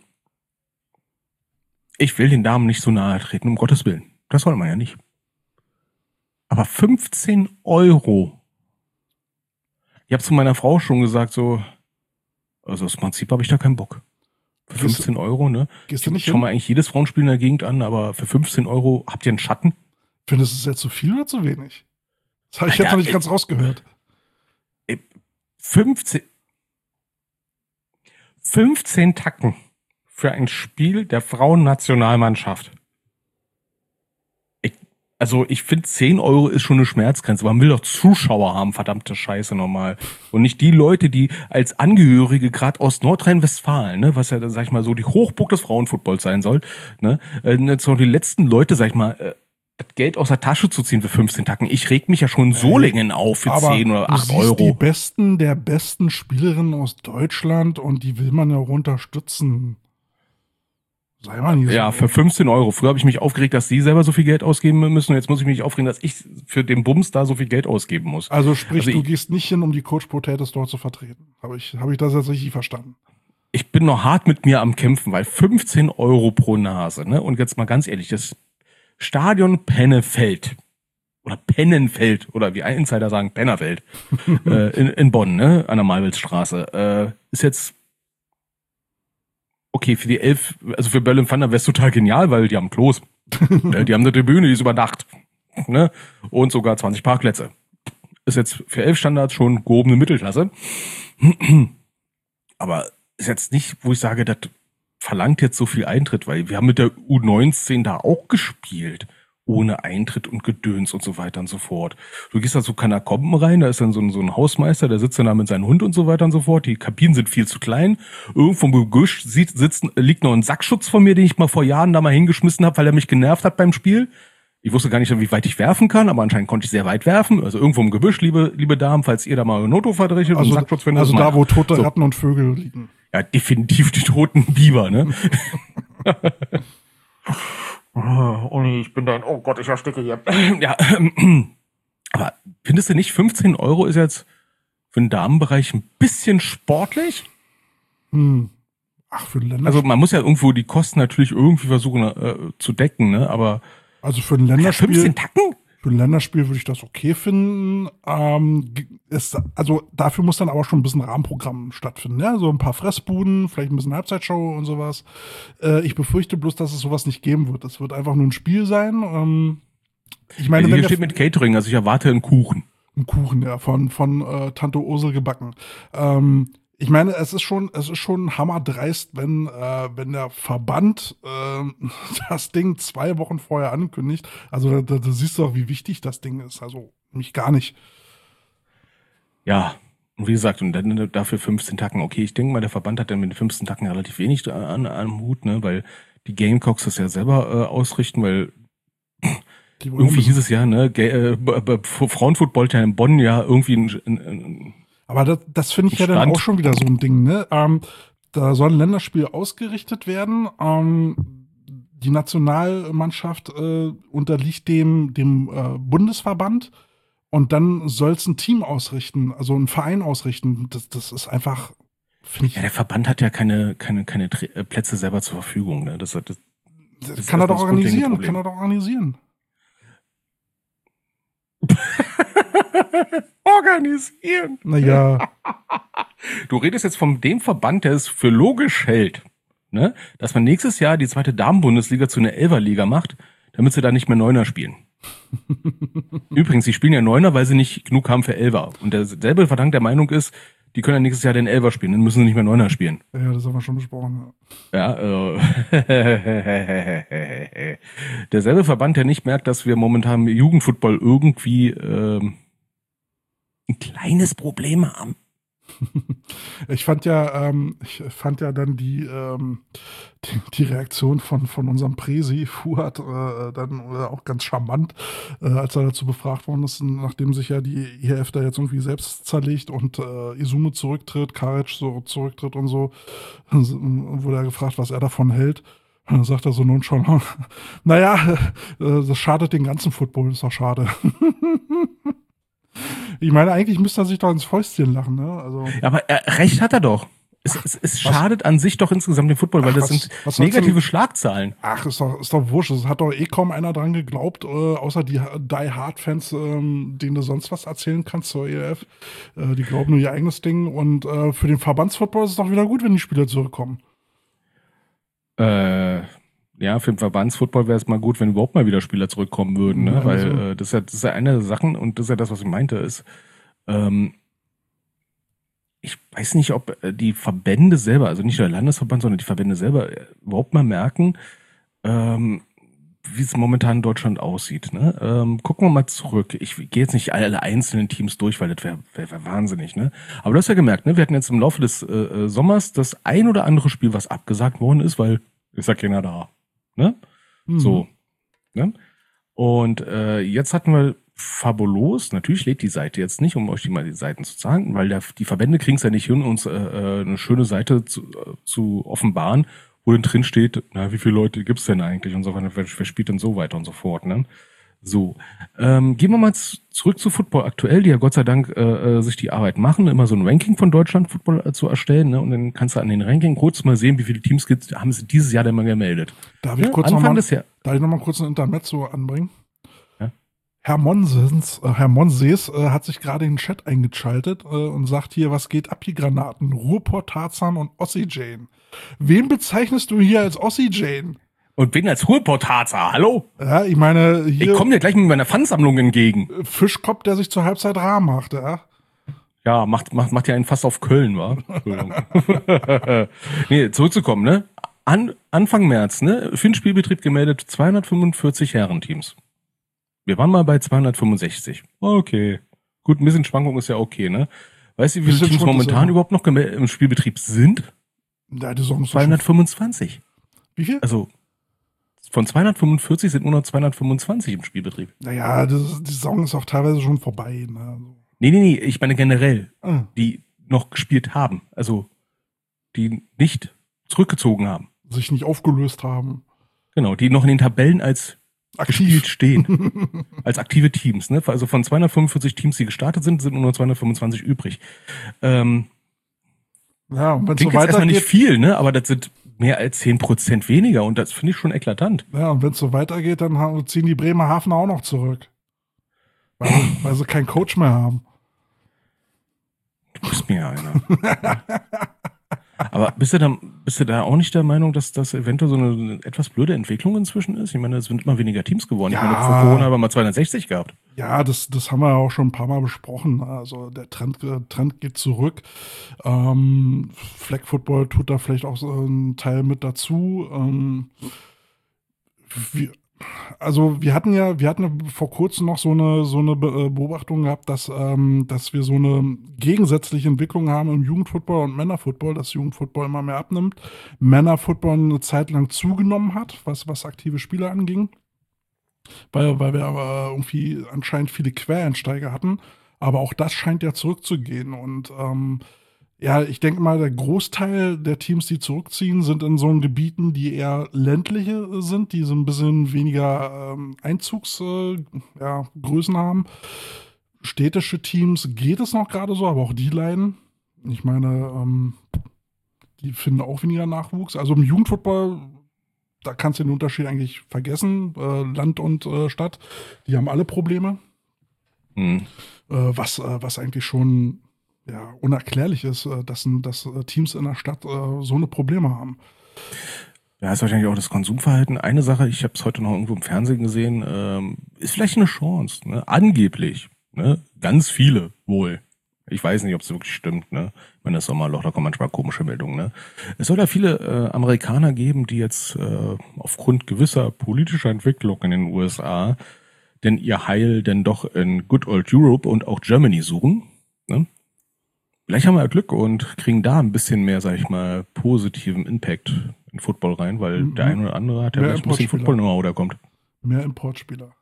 ich will den Damen nicht so nahe treten, um Gottes Willen. Das soll man ja nicht. Aber fünfzehn Euro. Ich habe zu meiner Frau schon gesagt, so, also das Prinzip habe ich da keinen Bock. Für fünfzehn Euro, ne? Gehst du nicht ich schau mal eigentlich jedes Frauenspiel in der Gegend an, aber für fünfzehn Euro habt ihr einen Schatten? Findest du es jetzt zu viel oder zu wenig? Das habe ich jetzt noch nicht ganz rausgehört. fünfzehn, fünfzehn Tacken für ein Spiel der Frauennationalmannschaft. Ich, also ich finde zehn Euro ist schon eine Schmerzgrenze. Man will doch Zuschauer haben, verdammte Scheiße normal. Und nicht die Leute, die als Angehörige gerade aus Nordrhein-Westfalen, ne, was ja, sag ich mal, so die Hochburg des Frauenfootballs sein soll, ne, jetzt noch die letzten Leute, sag ich mal, äh, das Geld aus der Tasche zu ziehen für fünfzehn Tacken. Ich reg mich ja schon Solingen auf für aber zehn oder acht Euro. Die besten der besten Spielerinnen aus Deutschland und die will man ja auch unterstützen. Sei mal nicht so. Ja, für fünfzehn Euro. Früher habe ich mich aufgeregt, dass sie selber so viel Geld ausgeben müssen und jetzt muss ich mich aufregen, dass ich für den Bums da so viel Geld ausgeben muss. Also sprich, also du ich, gehst nicht hin, um die Coach Potatoes dort zu vertreten. Habe ich, hab ich das jetzt richtig verstanden? Ich bin noch hart mit mir am Kämpfen, weil fünfzehn Euro pro Nase, ne? Und jetzt mal ganz ehrlich, das Stadion Pennefeld oder Pennenfeld oder wie ein Insider sagen, Pennerfeld äh, in, in Bonn, ne, an der Malwilsstraße, äh, ist jetzt okay für die elf, also für Berlin Thunder wäre es total genial, weil die haben Klos. Die haben eine Tribüne, die ist über Nacht. Ne? Und sogar zwanzig Parkplätze. Ist jetzt für elf Standards schon gehobene Mittelklasse. Aber ist jetzt nicht, wo ich sage, das verlangt jetzt so viel Eintritt, weil wir haben mit der U neunzehn da auch gespielt. Ohne Eintritt und Gedöns und so weiter und so fort. Du gehst da zu Kanakomben rein, da ist dann so ein, so ein Hausmeister, der sitzt dann da mit seinem Hund und so weiter und so fort. Die Kabinen sind viel zu klein. Irgendwo im Gebüsch sieht, sitzt, liegt noch ein Sackschutz von mir, den ich mal vor Jahren da mal hingeschmissen habe, weil er mich genervt hat beim Spiel. Ich wusste gar nicht, wie weit ich werfen kann, aber anscheinend konnte ich sehr weit werfen. Also irgendwo im Gebüsch, liebe, liebe Damen, falls ihr da mal einen Noto verdreht also, und Sackschutz findet. Also da, wo tote so. Ratten und Vögel liegen. Ja, definitiv die toten Biber, ne? Oh, Uni, ich bin dein, oh Gott, ich ersticke hier. Ja, aber findest du nicht, fünfzehn Euro ist jetzt für den Damenbereich ein bisschen sportlich? Hm. Ach, für den Länderspiel. Also man muss ja irgendwo die Kosten natürlich irgendwie versuchen äh, zu decken, ne? Aber also für ein Länderspiel. fünfzehn Tacken? Für ein Länderspiel würde ich das okay finden. Ähm, ist, also dafür muss dann aber schon ein bisschen Rahmenprogramm stattfinden. Ja? So ein paar Fressbuden, vielleicht ein bisschen Halbzeitshow und sowas. Äh, ich befürchte bloß, dass es sowas nicht geben wird. Es wird einfach nur ein Spiel sein. Ähm, ich meine, ja, wenn hier steht mit Catering, also ich erwarte einen Kuchen. Ein Kuchen, ja, von, von äh, Tante Ursel gebacken. Ähm, Ich meine, es ist schon, es ist schon hammerdreist, wenn, äh, wenn der Verband äh, das Ding zwei Wochen vorher ankündigt. Also da, da siehst du auch, wie wichtig das Ding ist. Also mich gar nicht. Ja, und wie gesagt, und dann dafür fünfzehn Tacken. Okay, ich denke mal, der Verband hat dann mit den fünfzehn Tacken relativ wenig an, an Hut, ne, weil die Gamecocks das ja selber äh, ausrichten, weil irgendwie hieß es ja, ne, G- äh, Frauenfootball in Bonn ja irgendwie ein, ein, ein Aber das, das finde ich ja dann auch schon wieder so ein Ding, ne? Ähm, da soll ein Länderspiel ausgerichtet werden. Ähm, die Nationalmannschaft äh, unterliegt dem, dem äh, Bundesverband und dann soll es ein Team ausrichten, also ein Verein ausrichten. Das, das ist einfach, finde ich. Ja, der Verband hat ja keine, keine, keine Tra- Plätze selber zur Verfügung, ne? Das, das, das kann er doch organisieren, kann er doch organisieren. Organisieren. Naja. Du redest jetzt von dem Verband, der es für logisch hält, ne, dass man nächstes Jahr die zweite Damenbundesliga zu einer Elferliga macht, damit sie da nicht mehr Neuner spielen. Übrigens, sie spielen ja Neuner, weil sie nicht genug haben für Elfer. Und derselbe Verband der Meinung ist, die können ja nächstes Jahr den Elfer spielen, dann müssen sie nicht mehr Neuner spielen. Ja, das haben wir schon besprochen. Ja, äh, derselbe Verband, der nicht merkt, dass wir momentan im Jugendfootball irgendwie ähm, ein kleines Problem haben. Ich fand ja, ähm, ich fand ja dann die, ähm, die, die Reaktion von, von unserem Presi, Fuad, äh, dann äh, auch ganz charmant, äh, als er dazu befragt worden ist, nachdem sich ja die I H F da jetzt irgendwie selbst zerlegt und äh, Izume zurücktritt, Karic so zurücktritt und so, äh, wurde er gefragt, was er davon hält. Und dann sagt er so nonchalant, naja, äh, das schadet den ganzen Football, ist doch schade. Ich meine, eigentlich müsste er sich doch ins Fäustchen lachen, ne? Also ja, aber er, recht hat er doch. Es, es, es schadet an sich doch insgesamt dem Football, weil Ach, das was, sind was negative denn? Schlagzahlen. Ach, ist doch, ist doch wurscht. Es hat doch eh kaum einer dran geglaubt, äh, außer die Die-Hard-Fans, ähm, denen du sonst was erzählen kannst zur E L F. Äh, die glauben nur ihr eigenes Ding. Und äh, für den Verbandsfootball ist es doch wieder gut, wenn die Spieler zurückkommen. Äh, ja, für den Verbandsfootball wäre es mal gut, wenn überhaupt mal wieder Spieler zurückkommen würden, ne? Ja, Weil also. äh, das, ist ja, das ist ja eine der Sachen, und das ist ja das, was ich meinte, ist, ähm, ich weiß nicht, ob äh, die Verbände selber, also nicht der Landesverband, sondern die Verbände selber äh, überhaupt mal merken, ähm, wie es momentan in Deutschland aussieht. Ne? Ähm, gucken wir mal zurück. Ich gehe jetzt nicht alle einzelnen Teams durch, weil das wäre wär, wär wahnsinnig. Ne? Aber du hast ja gemerkt, ne? Wir hatten jetzt im Laufe des äh, Sommers das ein oder andere Spiel, was abgesagt worden ist, weil ist ja keiner da. Ne? Mhm. So. Ne? Und äh, jetzt hatten wir Fabulos, natürlich lädt die Seite jetzt nicht, um euch die mal die Seiten zu sagen, weil der, die Verbände kriegen es ja nicht hin, uns äh, eine schöne Seite zu, äh, zu offenbaren, wo dann drin steht, na, wie viele Leute gibt's denn eigentlich und so weiter, wer, wer spielt denn so weiter und so fort, ne? So, ähm, gehen wir mal z- zurück zu Football aktuell, die ja Gott sei Dank äh, äh, sich die Arbeit machen, immer so ein Ranking von Deutschland Football äh, zu erstellen, ne? Und dann kannst du an den Ranking kurz mal sehen, wie viele Teams gibt, haben sie dieses Jahr denn mal gemeldet. Darf ich ja, kurz Anfang noch mal, des Jahr. darf ich noch mal kurz ein Intermezzo anbringen? Ja. Herr Monsens, äh, Herr Monsees äh, hat sich gerade in den Chat eingeschaltet äh, und sagt hier, was geht ab, die Granaten? Ruhrport, Tarzan und Ossi Jane. Wen bezeichnest du hier als Ossi Jane? Und bin als Ruhrpott-Harzer, hallo? Ja, ich meine, hier. Ich komme dir gleich mit meiner Pfandsammlung entgegen. Fischkopf, der sich zur Halbzeit rar macht, ja. Ja, macht, macht, macht ja einen fast auf Köln, wa? Entschuldigung. Nee, zurückzukommen, ne? An, Anfang März, ne? Für den Spielbetrieb gemeldet zweihundertfünfundvierzig Herrenteams. Wir waren mal bei zweihundertfünfundsechzig. Okay. Gut, ein bisschen Schwankung ist ja okay, ne? Weißt du, wie viele Teams momentan überhaupt noch im Spielbetrieb sind? Ja, die Saison ist zweihundertfünfundzwanzig. Wie viel? Also, von zweihundertfünfundvierzig sind nur noch zweihundertfünfundzwanzig im Spielbetrieb. Naja, das, die Saison ist auch teilweise schon vorbei, ne? Nee, nee, nee, ich meine generell, Ah. die noch gespielt haben. Also, die nicht zurückgezogen haben. Sich nicht aufgelöst haben. Genau, die noch in den Tabellen als Aktiv gespielt stehen. Als aktive Teams, ne? Also von zweihundertfünfundvierzig Teams, die gestartet sind, sind nur noch zweihundertfünfundzwanzig übrig. Ähm, Ja, und wenn es klingt so jetzt erstmal nicht weitergeht, viel, ne? Aber das sind mehr als zehn Prozent weniger und das finde ich schon eklatant. ja, und wenn es so weitergeht, dann ha- ziehen die Bremerhaven auch noch zurück. Weil, weil sie keinen Coach mehr haben. Du bist mir ja einer. Aber bist du, da, bist du da auch nicht der Meinung, dass das eventuell so eine etwas blöde Entwicklung inzwischen ist? Ich meine, es sind immer weniger Teams geworden. Ja. Ich meine, vor Corona haben wir mal zweihundertsechzig gehabt. Ja, das, das haben wir ja auch schon ein paar Mal besprochen. Also der Trend, äh, Trend geht zurück. Ähm, Flag Football tut da vielleicht auch so einen Teil mit dazu. Ähm, wir, also wir hatten ja, wir hatten ja vor kurzem noch so eine so eine Be- äh, Beobachtung gehabt, dass ähm, dass wir so eine gegensätzliche Entwicklung haben im Jugendfootball und Männerfootball, dass Jugendfootball immer mehr abnimmt, Männerfootball eine Zeit lang zugenommen hat, was was aktive Spieler anging, weil weil wir aber irgendwie anscheinend viele Quereinsteiger hatten, aber auch das scheint ja zurückzugehen und ähm, ja, ich denke mal, der Großteil der Teams, die zurückziehen, sind in so Gebieten, die eher ländliche äh, sind, die so ein bisschen weniger ähm, Einzugsgrößen äh, ja, Größen haben. Städtische Teams geht es noch gerade so, aber auch die leiden. Ich meine, ähm, die finden auch weniger Nachwuchs. Also im Jugendfootball, da kannst du den Unterschied eigentlich vergessen. Äh, Land und äh, Stadt, die haben alle Probleme. Hm. Äh, was, äh, was eigentlich schon ja, unerklärlich ist, äh, dass, dass äh, Teams in der Stadt äh, so eine Probleme haben. Ja, ist wahrscheinlich auch das Konsumverhalten. Eine Sache, ich habe es heute noch irgendwo im Fernsehen gesehen, ähm, ist vielleicht eine Chance, ne? Angeblich, ne? Ganz viele wohl. Ich weiß nicht, ob es wirklich stimmt, ne? Ich meine, das Sommerloch, da kommen manchmal komische Meldungen, ne? Es soll da viele äh, Amerikaner geben, die jetzt äh, aufgrund gewisser politischer Entwicklungen in den U S A denn ihr Heil denn doch in Good Old Europe und auch Germany suchen, ne? Vielleicht haben wir Glück und kriegen da ein bisschen mehr, sag ich mal, positiven Impact in Football rein, weil Mhm. der eine oder andere hat ja Mehr vielleicht ein bisschen Importspieler. Football-Know-how, der kommt. Mehr Importspieler.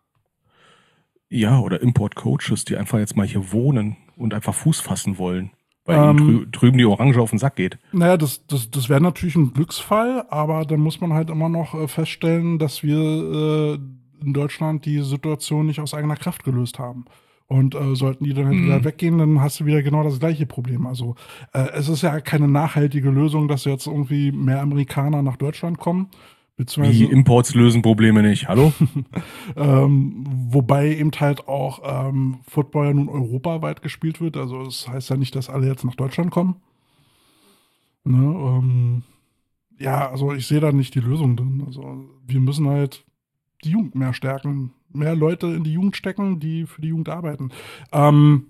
Ja, oder Import-Coaches, die einfach jetzt mal hier wohnen und einfach Fuß fassen wollen, weil Ähm, ihnen drü drüben die Orange auf den Sack geht. Naja, das, das, das wäre natürlich ein Glücksfall, aber dann muss man halt immer noch äh, feststellen, dass wir äh, in Deutschland die Situation nicht aus eigener Kraft gelöst haben. Und äh, sollten die dann halt Mhm. wieder weggehen, dann hast du wieder genau das gleiche Problem. Also äh, es ist ja keine nachhaltige Lösung, dass jetzt irgendwie mehr Amerikaner nach Deutschland kommen. Die Beziehungsweise, Imports lösen Probleme nicht. Hallo? ähm, wobei eben halt auch ähm, Football ja nun europaweit gespielt wird. Also das heißt ja nicht, dass alle jetzt nach Deutschland kommen. Ne, ähm, ja, also ich sehe da nicht die Lösung drin. Also wir müssen halt die Jugend mehr stärken, mehr Leute in die Jugend stecken, die für die Jugend arbeiten. Ähm,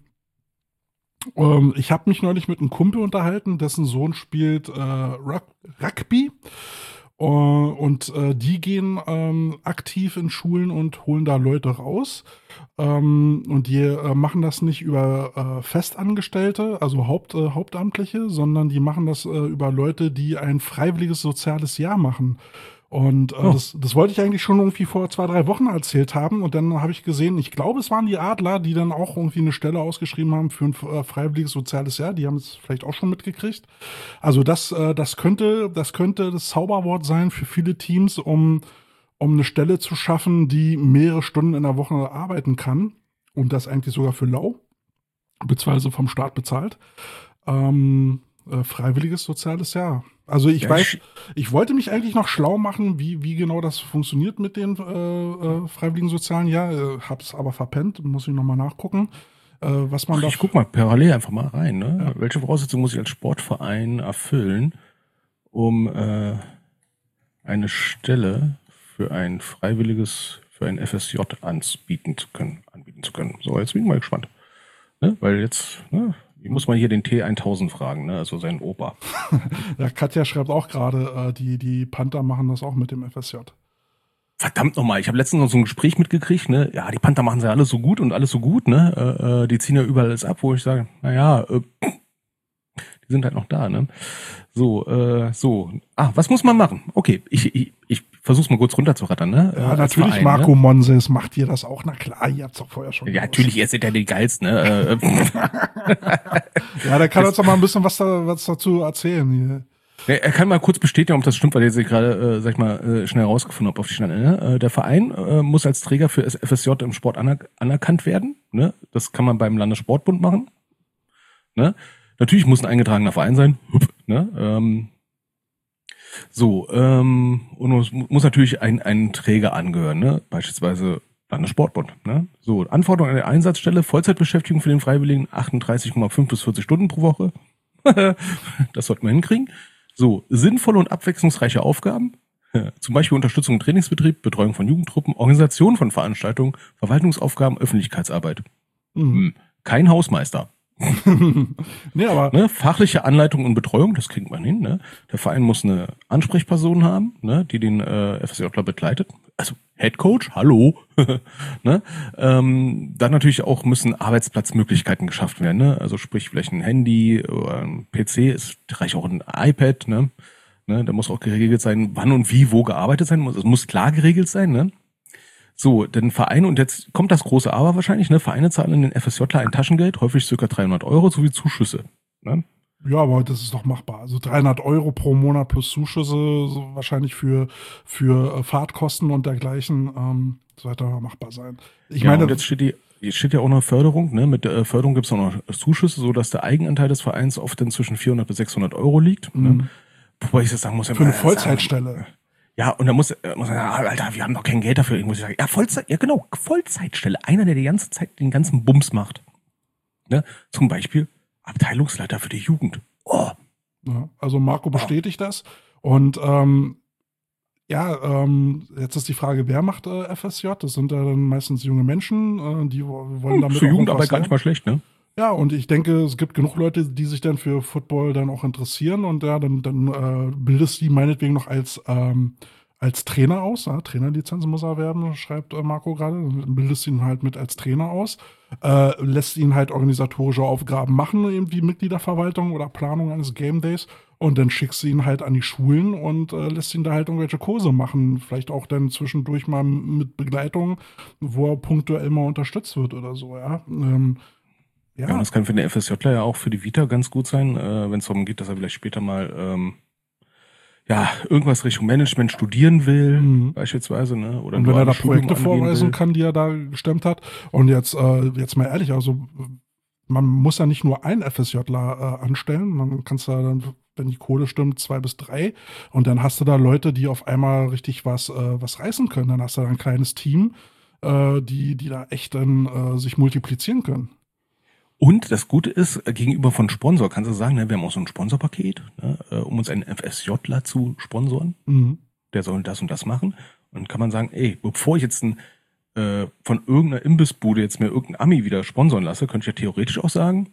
ähm, ich habe mich neulich mit einem Kumpel unterhalten, dessen Sohn spielt äh, Rug Rugby. Uh, und äh, die gehen ähm, aktiv in Schulen und holen da Leute raus. Ähm, und die äh, machen das nicht über äh, Festangestellte, also Haupt, äh, Hauptamtliche, sondern die machen das äh, über Leute, die ein freiwilliges soziales Jahr machen. Und äh, Oh. das, das wollte ich eigentlich schon irgendwie vor zwei, drei Wochen erzählt haben. Und dann habe ich gesehen, ich glaube, es waren die Adler, die dann auch irgendwie eine Stelle ausgeschrieben haben für ein äh, freiwilliges soziales Jahr. Die haben es vielleicht auch schon mitgekriegt. Also das, äh, das könnte, das könnte das Zauberwort sein für viele Teams, um, um eine Stelle zu schaffen, die mehrere Stunden in der Woche arbeiten kann. Und das eigentlich sogar für lau, beziehungsweise vom Staat bezahlt. Ähm, äh, freiwilliges soziales Jahr. Also ich Ja, weiß, ich- ich wollte mich eigentlich noch schlau machen, wie, wie genau das funktioniert mit den äh, äh, freiwilligen sozialen Jahr. Äh, hab's aber verpennt, muss ich nochmal nachgucken, äh, was man Ach, da. ich guck mal parallel einfach mal rein. Ne? Welche Voraussetzungen muss ich als Sportverein erfüllen, um äh, eine Stelle für ein freiwilliges, für ein F S J anbieten zu können, anbieten zu können. So, jetzt bin ich mal gespannt. Ne? Weil jetzt, ne, ich muss mal hier den T tausend fragen, ne? Also seinen Opa. Ja, Katja schreibt auch gerade, äh, die, die Panther machen das auch mit dem F S J. Verdammt nochmal, ich habe letztens noch so ein Gespräch mitgekriegt, ne? Ja, die Panther machen sie ja alles so gut und alles so gut, ne? Äh, die ziehen ja überall alles ab, wo ich sage, naja, äh, die sind halt noch da, ne? So, äh, so. Ah, was muss man machen? Okay, ich, ich, ich versuch's mal kurz runterzurattern, ne? Ja, äh, natürlich, Verein, Marco ne? Monses, macht ihr das auch? Na klar, ihr habt's doch vorher schon Ja, gewusst. natürlich, ihr seid ja die Geilsten, ne? Ja, der kann uns doch mal ein bisschen was, da, was dazu erzählen hier. Er kann mal kurz bestätigen, ob das stimmt, weil ich jetzt gerade, äh, sag ich mal, äh, schnell rausgefunden habe auf die Schnelle. Ne? Äh, der Verein äh, muss als Träger für F S J im Sport aner- anerkannt werden. Ne? Das kann man beim Landessportbund machen. Ne? Natürlich muss ein eingetragener Verein sein. Hup, ne? ähm, so, ähm, und es muss natürlich ein, ein Träger angehören, ne? Beispielsweise Landessportbund. Ne? So, Anforderungen an der Einsatzstelle, Vollzeitbeschäftigung für den Freiwilligen, achtunddreißig Komma fünf bis vierzig Stunden pro Woche. Das sollten wir hinkriegen. So, sinnvolle und abwechslungsreiche Aufgaben, zum Beispiel Unterstützung im Trainingsbetrieb, Betreuung von Jugendgruppen, Organisation von Veranstaltungen, Verwaltungsaufgaben, Öffentlichkeitsarbeit. Mhm. Hm. Kein Hausmeister. Nee, aber Ne? Fachliche Anleitung und Betreuung, das kriegt man hin. Ne? Der Verein muss eine Ansprechperson haben, ne? Die den äh, F S Jler begleitet. Also Head Coach, hallo. Ne? Ähm, dann natürlich auch müssen Arbeitsplatzmöglichkeiten geschaffen werden. Ne? Also sprich vielleicht ein Handy oder ein P C, es reicht auch ein iPad. Ne? Ne? Da muss auch geregelt sein, wann und wie wo gearbeitet sein muss. Es muss klar geregelt sein. Ne? So, denn Vereine, und jetzt kommt das große Aber wahrscheinlich, ne? Vereine zahlen in den F S Jler ein Taschengeld, häufig ca. dreihundert Euro, sowie Zuschüsse. Ne? ja, aber das ist doch machbar. Also dreihundert Euro pro Monat plus Zuschüsse, so wahrscheinlich für, für äh, Fahrtkosten und dergleichen, ähm, sollte machbar sein. Ich Ja, meine, und jetzt steht, die, jetzt steht ja auch noch Förderung. Ne? Mit der Förderung gibt es auch noch Zuschüsse, so dass der Eigenanteil des Vereins oft dann zwischen vierhundert bis sechshundert Euro liegt. Mhm. Ne? Wobei ich das sagen muss, ja, für eine äh, Vollzeitstelle. Sagen, ja, und da muss, äh, muss er sagen, ah, Alter, wir haben doch kein Geld dafür. Ich muss sagen, ja, Vollzeit, ja genau, Vollzeitstelle. Einer, der die ganze Zeit den ganzen Bums macht. Ne? Zum Beispiel Abteilungsleiter für die Jugend. Oh. Ja, also Marco bestätigt das. Und ähm, ja, ähm, jetzt ist die Frage, wer macht äh, F S J? Das sind ja dann meistens junge Menschen, äh, die wo- wollen damit Für auch Jugendarbeit irgendwas gar nicht lernen. mal schlecht, ne? Ja, und ich denke, es gibt genug Leute, die sich dann für Football dann auch interessieren und ja, dann, dann äh, bildest du die meinetwegen noch als, ähm, als Trainer aus. Ja, Trainerlizenz muss er werden, schreibt äh, Marco gerade. Dann bildest ihn halt mit als Trainer aus. Äh, lässt ihn halt organisatorische Aufgaben machen, eben wie Mitgliederverwaltung oder Planung eines Game Days. Und dann schickst du ihn halt an die Schulen und äh, lässt ihn da halt irgendwelche Kurse machen. Vielleicht auch dann zwischendurch mal mit Begleitung, wo er punktuell mal unterstützt wird oder so, ja. Ähm, Ja, ja. und das kann für den F S Jler ja auch für die Vita ganz gut sein, äh, wenn es darum geht, dass er vielleicht später mal ähm, ja irgendwas Richtung Management studieren will, Mhm. beispielsweise, ne? Oder Und wenn er da duales Studium Projekte angehen vorweisen will. kann, die er da gestemmt hat. Und jetzt, äh, jetzt mal ehrlich, also man muss ja nicht nur einen F S Jler äh, anstellen, man kann da dann, wenn die Kohle stimmt, zwei bis drei. Und dann hast du da Leute, die auf einmal richtig was, äh, was reißen können. Dann hast du da ein kleines Team, äh, die, die da echt dann äh, sich multiplizieren können. Und das Gute ist, äh, gegenüber von Sponsor kannst du sagen, ne, wir haben auch so ein Sponsorpaket, ne, äh, um uns einen F S Jler zu sponsoren. Mhm. Der soll das und das machen. Und kann man sagen, ey, bevor ich jetzt ein, äh, von irgendeiner Imbissbude jetzt mir irgendein Ami wieder sponsoren lasse, könnte ich ja theoretisch auch sagen,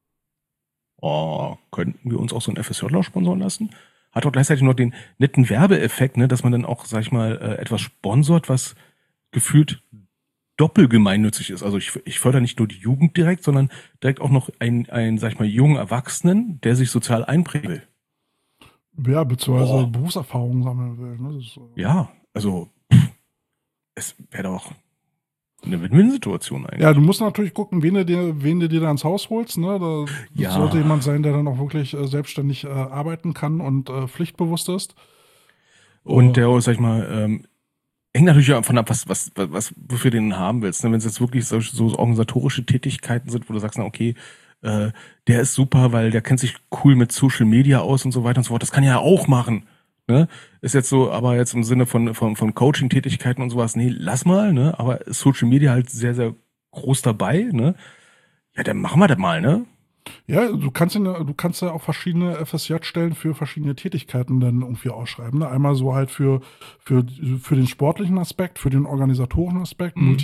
oh, könnten wir uns auch so einen F S Jler sponsoren lassen? Hat auch gleichzeitig noch den netten Werbeeffekt, ne, dass man dann auch, sag ich mal, äh, etwas sponsort, was gefühlt doppelgemeinnützig ist. Also ich, ich fördere nicht nur die Jugend direkt, sondern direkt auch noch einen, einen, sag ich mal, jungen Erwachsenen, der sich sozial einbringen will. Ja, beziehungsweise Oh. Berufserfahrung sammeln will. Ne? Das ist, äh, Ja, also pff, es wäre doch eine Win-Win-Situation eigentlich. Ja, du musst natürlich gucken, wen du dir, wen du dir da ins Haus holst. Ne? Da Ja. sollte jemand sein, der dann auch wirklich äh, selbstständig äh, arbeiten kann und äh, pflichtbewusst ist. Und Oh. der, sag ich mal, ähm, hängt natürlich davon ab, was, was, was, was wofür du den haben willst. Ne? Wenn es jetzt wirklich so, so organisatorische Tätigkeiten sind, wo du sagst, na okay, äh, der ist super, weil der kennt sich cool mit Social Media aus und so weiter und so fort. Das kann er ja auch machen. Ne? Ist jetzt so, aber jetzt im Sinne von, von, von Coaching-Tätigkeiten und sowas, nee, lass mal, ne? Aber Social Media halt sehr, sehr groß dabei, ne? Ja, dann machen wir das mal, ne? Ja, du kannst, ja, du kannst ja auch verschiedene F S J-Stellen für verschiedene Tätigkeiten dann irgendwie ausschreiben. Ne? Einmal so halt für, für, für den sportlichen Aspekt, für den organisatorischen Aspekt, Mhm.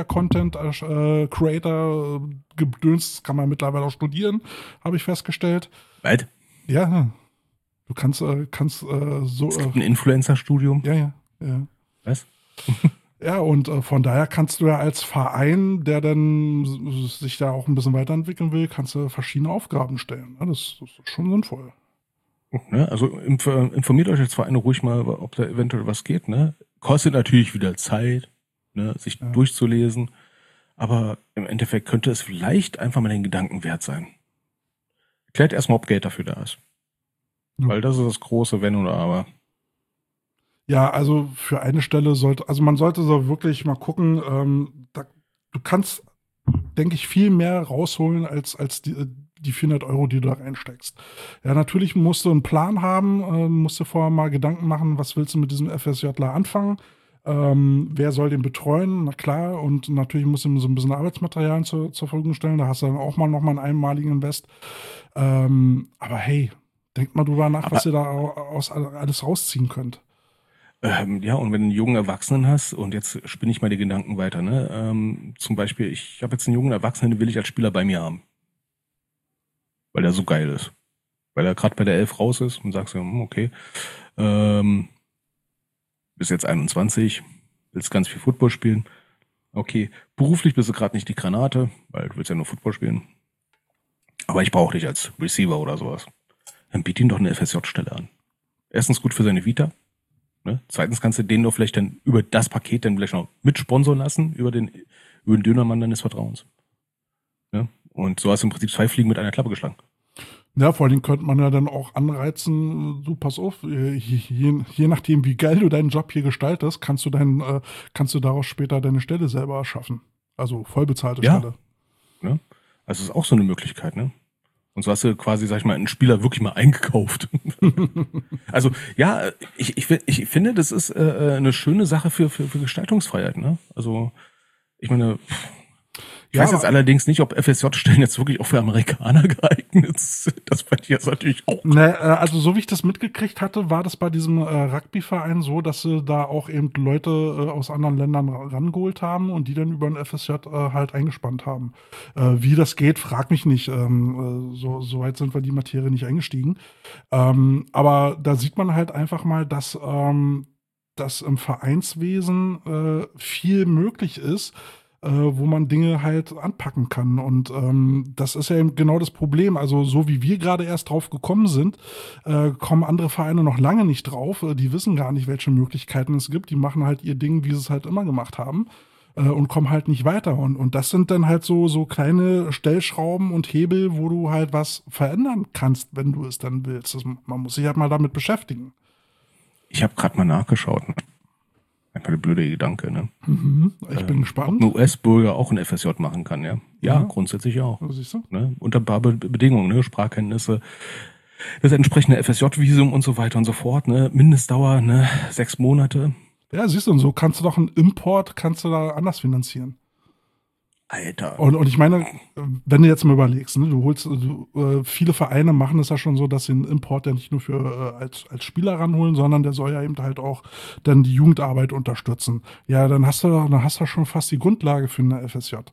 Multimedia-Content-Creator, äh, Gedöns, kann man mittlerweile auch studieren, habe ich festgestellt. Weit? Ja, du kannst, äh, kannst äh, so. Es gibt Äh, ein Influencer-Studium. ja, ja, ja. Was? Ja, und äh, von daher kannst du ja als Verein, der dann s- sich da auch ein bisschen weiterentwickeln will, kannst du verschiedene Aufgaben stellen. Ne? Das, das ist schon sinnvoll. Ne? Also inf informiert euch als Verein ruhig mal, ob da eventuell was geht. Ne? Kostet natürlich wieder Zeit, ne? sich Ja. durchzulesen. Aber im Endeffekt könnte es vielleicht einfach mal den Gedanken wert sein. Klärt erstmal, ob Geld dafür da ist. Ja. Weil das ist das große Wenn oder Aber. Ja, also für eine Stelle sollte, also man sollte so wirklich mal gucken, ähm, da, du kannst, denke ich, viel mehr rausholen als, als die, die vierhundert Euro, die du da reinsteckst. Ja, natürlich musst du einen Plan haben, äh, musst du vorher mal Gedanken machen, was willst du mit diesem FSJler anfangen? Ähm, wer soll den betreuen? Na klar, und natürlich musst du ihm so ein bisschen Arbeitsmaterialien zur, zur Verfügung stellen. Da hast du dann auch mal nochmal einen einmaligen Invest. Ähm, aber hey, denkt mal drüber nach, Aber- was ihr da au- aus alles rausziehen könnt. Ähm, ja, und wenn du einen jungen Erwachsenen hast, und jetzt spinne ich mal die Gedanken weiter, ne? Ähm, zum Beispiel, ich habe jetzt einen jungen Erwachsenen, den will ich als Spieler bei mir haben. Weil der so geil ist. Weil er gerade bei der Elf raus ist und sagst du, hm, okay, ähm, bist jetzt einundzwanzig, willst ganz viel Football spielen. Okay, beruflich bist du gerade nicht die Granate, weil du willst ja nur Football spielen. Aber ich brauche dich als Receiver oder sowas. Dann biet ihm doch eine F S J-Stelle an. Erstens gut für seine Vita. Ne? Zweitens kannst du den doch vielleicht dann über das Paket dann vielleicht noch mitsponsern lassen, über den, über den Dönermann deines Vertrauens. Ne? Und so hast du im Prinzip zwei Fliegen mit einer Klappe geschlagen. Ja, vor allem könnte man ja dann auch anreizen, du pass auf, äh, je, je, je nachdem, wie geil du deinen Job hier gestaltest, kannst du deinen, äh, kannst du daraus später deine Stelle selber erschaffen. Also vollbezahlte Ja. Stelle. Ne? Also ist auch so eine Möglichkeit, ne? Und so hast du quasi, sag ich mal, einen Spieler wirklich mal eingekauft. Also ja, ich, ich, ich finde, das ist äh, eine schöne Sache für, für, für Gestaltungsfreiheit, ne? Also ich meine, ich Ja, weiß jetzt aber- allerdings nicht, ob F S J-Stellen jetzt wirklich auch für Amerikaner geeignet sind. Das fand ich jetzt natürlich auch. Ne, äh, also so wie ich das mitgekriegt hatte, war das bei diesem äh, Rugbyverein so, dass sie da auch eben Leute äh, aus anderen Ländern ra- rangeholt haben und die dann über den F S J äh, halt eingespannt haben. Äh, wie das geht, frag mich nicht. Ähm, äh, so, so weit sind wir die Materie nicht eingestiegen. Ähm, aber da sieht man halt einfach mal, dass, ähm, dass im Vereinswesen äh, viel möglich ist, äh, wo man Dinge halt anpacken kann. Und ähm, das ist ja eben genau das Problem. Also so wie wir gerade erst drauf gekommen sind, äh, kommen andere Vereine noch lange nicht drauf. Äh, die wissen gar nicht, welche Möglichkeiten es gibt. Die machen halt ihr Ding, wie sie es halt immer gemacht haben. Äh, und kommen halt nicht weiter. Und, und das sind dann halt so, so kleine Stellschrauben und Hebel, wo du halt was verändern kannst, wenn du es dann willst. Das, man muss sich halt mal damit beschäftigen. Ich habe gerade mal nachgeschaut. Ne? Einfach der blöde Gedanke, ne? Mhm. Ich bin Ähm, gespannt. Ob ein U S-Bürger auch ein F S J machen kann, ja? Ja, Ja. grundsätzlich auch. Also, siehst du? Ne? Unter ein paar Be Bedingungen, ne? Sprachkenntnisse, das entsprechende F S J-Visum und so weiter und so fort, ne? Mindestdauer, ne? Sechs Monate. Ja, siehst du, und so kannst du doch einen Import, kannst du da anders finanzieren. Alter. Und, und ich meine, wenn du jetzt mal überlegst, ne, du holst, du, äh, viele Vereine machen es ja schon so, dass sie einen Import ja nicht nur für äh, als, als Spieler ranholen, sondern der soll ja eben halt auch dann die Jugendarbeit unterstützen. Ja, dann hast du, dann hast du schon fast die Grundlage für eine F S J.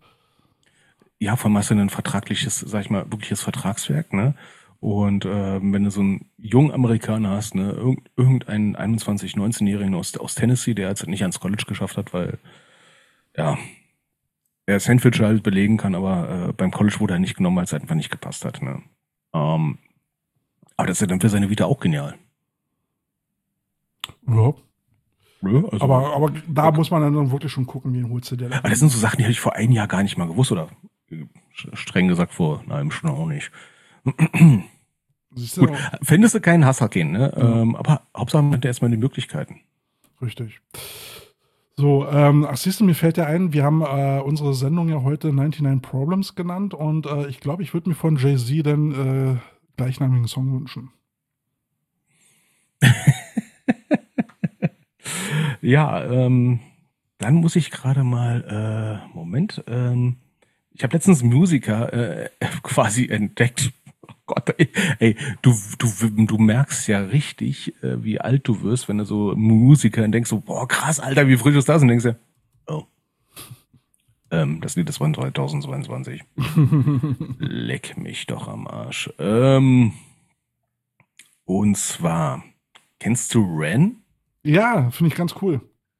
Ja, vor allem hast du ein vertragliches, sag ich mal, wirkliches Vertragswerk, ne? Und ähm, wenn du so einen jungen Amerikaner hast, ne, irgend, irgendeinen einundzwanzig-, neunzehnjährigen aus, aus Tennessee, der jetzt nicht ans College geschafft hat, weil, ja, er Sandwich halt belegen kann, aber äh, beim College wurde er nicht genommen, weil es einfach nicht gepasst hat, ne? Ähm, aber das ist ja dann für seine Vita auch genial. Ja. Ja, also, Aber, aber da okay. muss man dann wirklich schon gucken, wen holst du dir da. Aber das sind so Sachen, die hätte ich vor einem Jahr gar nicht mal gewusst, oder äh, streng gesagt vor einer halben Stunde auch nicht. Siehst du? Gut, fändest du keinen Hasser gehen, ne? Ja. Ähm, aber Hauptsache man hat erstmal die Möglichkeiten. Richtig. So, ähm, ach siehst du, mir fällt ja ein, wir haben äh, unsere Sendung ja heute neunundneunzig Problems genannt und äh, ich glaube, ich würde mir von Jay-Z den äh, gleichnamigen Song wünschen. Ja, ähm, dann muss ich gerade mal, äh, Moment, ähm, ich habe letztens Musiker äh, quasi entdeckt. Oh Gott, ey, ey du, du, du merkst ja richtig, äh, wie alt du wirst, wenn du so Musiker denkst, so, boah, krass, Alter, wie frisch ist das? Und denkst du, oh, ähm, das Lied ist von zweitausendzweiundzwanzig. Leck mich doch am Arsch. Ähm, und zwar, kennst du Ren? Ja, finde ich ganz cool.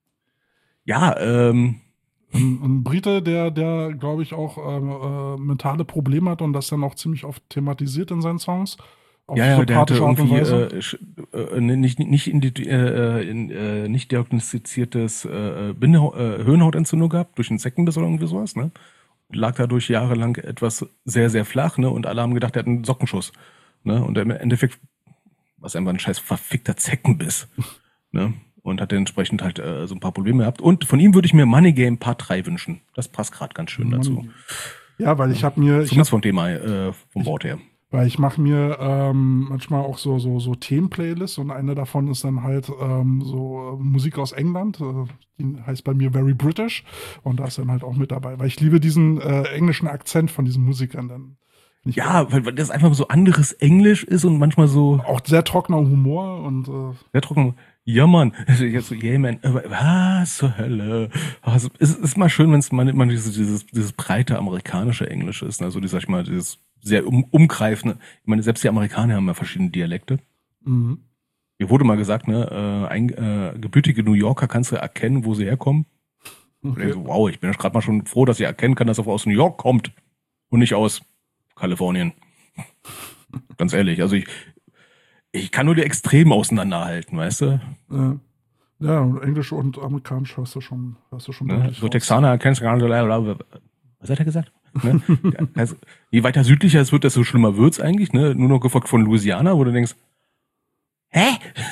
Ja, ähm, Ein, ein Brite, der, der glaube ich, auch ähm, äh, mentale Probleme hat und das dann auch ziemlich oft thematisiert in seinen Songs. Auf ja, ja, der hatte sympathische Art und irgendwie Weise. äh, äh, nicht, nicht, indi- äh, in, äh, nicht diagnostiziertes äh, Bindehau- äh, Hirnhautentzündung gehabt, durch einen Zeckenbiss oder irgendwie sowas, ne? Lag dadurch jahrelang etwas sehr, sehr flach, ne? Und alle haben gedacht, er hat einen Sockenschuss. Ne? Und im Endeffekt war es einfach ein scheiß verfickter Zeckenbiss. Ne? Und hat entsprechend halt äh, so ein paar Probleme gehabt. Und von ihm würde ich mir Money Game Part drei wünschen. Das passt gerade ganz schön dazu. Ja, weil ich habe mir, ich Zumindest hab, vom Thema, äh, vom Wort her. weil ich mache mir ähm, manchmal auch so so so Themen-Playlists und eine davon ist dann halt ähm, so äh, Musik aus England. Äh, die heißt bei mir Very British und da ist dann halt auch mit dabei, weil ich liebe diesen äh, englischen Akzent von diesen Musikern dann. Nicht Ja, weil, weil das einfach so anderes Englisch ist und manchmal so auch sehr trockener Humor und äh, sehr trocken. Ja, Mann. Jetzt so, yeah, man. Was zur Hölle? Also, es ist mal schön, wenn es mal, mal dieses, dieses, dieses breite amerikanische Englisch ist. Also, die, sag ich mal, dieses sehr um, umgreifende. Ich meine, selbst die Amerikaner haben ja verschiedene Dialekte. mhm. Mir wurde mal gesagt, ne, äh, ein, äh, gebürtige New Yorker kannst du erkennen, wo sie herkommen. Und ich so, wow, ich bin ja gerade mal schon froh, dass ich erkennen kann, dass er aus New York kommt und nicht aus Kalifornien. Ganz ehrlich, also ich, ich kann nur die Extremen auseinanderhalten, weißt du? Äh, ja, und Englisch und Amerikanisch hörst du schon, hörst du schon Ne? deutlich So raus. Texaner erkennst du gar nicht. Was hat er gesagt? Ne? Also, je weiter südlicher es wird, desto schlimmer wird's eigentlich. Ne? Nur noch gefolgt von Louisiana, wo du denkst, hä?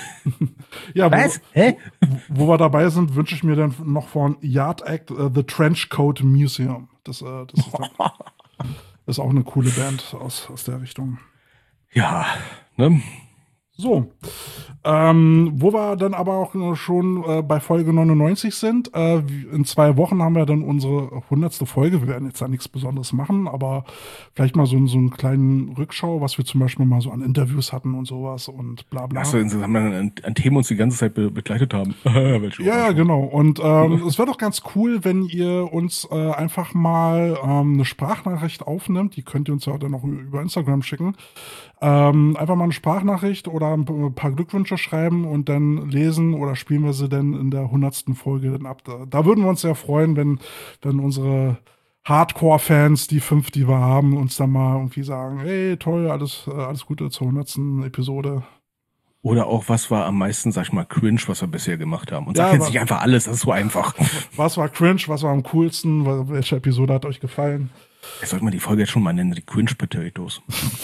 Ja, Was? wo, Hä? wo wir dabei sind, wünsche ich mir dann noch von Yard Act uh, The Trenchcoat Museum. Das, äh, das, ist dann, das ist auch eine coole Band aus, aus der Richtung. Ja, ne? So, ähm, wo wir dann aber auch schon äh, bei Folge neunundneunzig sind. Äh, in zwei Wochen haben wir dann unsere hundertste Folge. Wir werden jetzt da nichts Besonderes machen, aber vielleicht mal so, so einen kleinen Rückschau, was wir zum Beispiel mal so an Interviews hatten und sowas und bla bla. Achso, insgesamt an, an Themen uns die ganze Zeit be begleitet haben. Welche Ja, ja, genau. Und ähm, es wäre doch ganz cool, wenn ihr uns äh, einfach mal ähm, eine Sprachnachricht aufnimmt. Die könnt ihr uns ja dann noch über Instagram schicken. Ähm, einfach mal eine Sprachnachricht oder ein paar Glückwünsche schreiben und dann lesen oder spielen wir sie dann in der hundertsten Folge dann ab. Da, da würden wir uns sehr freuen, wenn, wenn unsere Hardcore-Fans, die fünf, die wir haben, uns dann mal irgendwie sagen, hey, toll, alles, äh, alles Gute zur hundertsten Episode. Oder auch, was war am meisten, sag ich mal, cringe, was wir bisher gemacht haben. Und Ja, sag jetzt aber- nicht einfach alles, das ist so einfach. Was war cringe, was war am coolsten, welche Episode hat euch gefallen? Jetzt sollte man die Folge jetzt schon mal nennen, die Cringe Potatoes.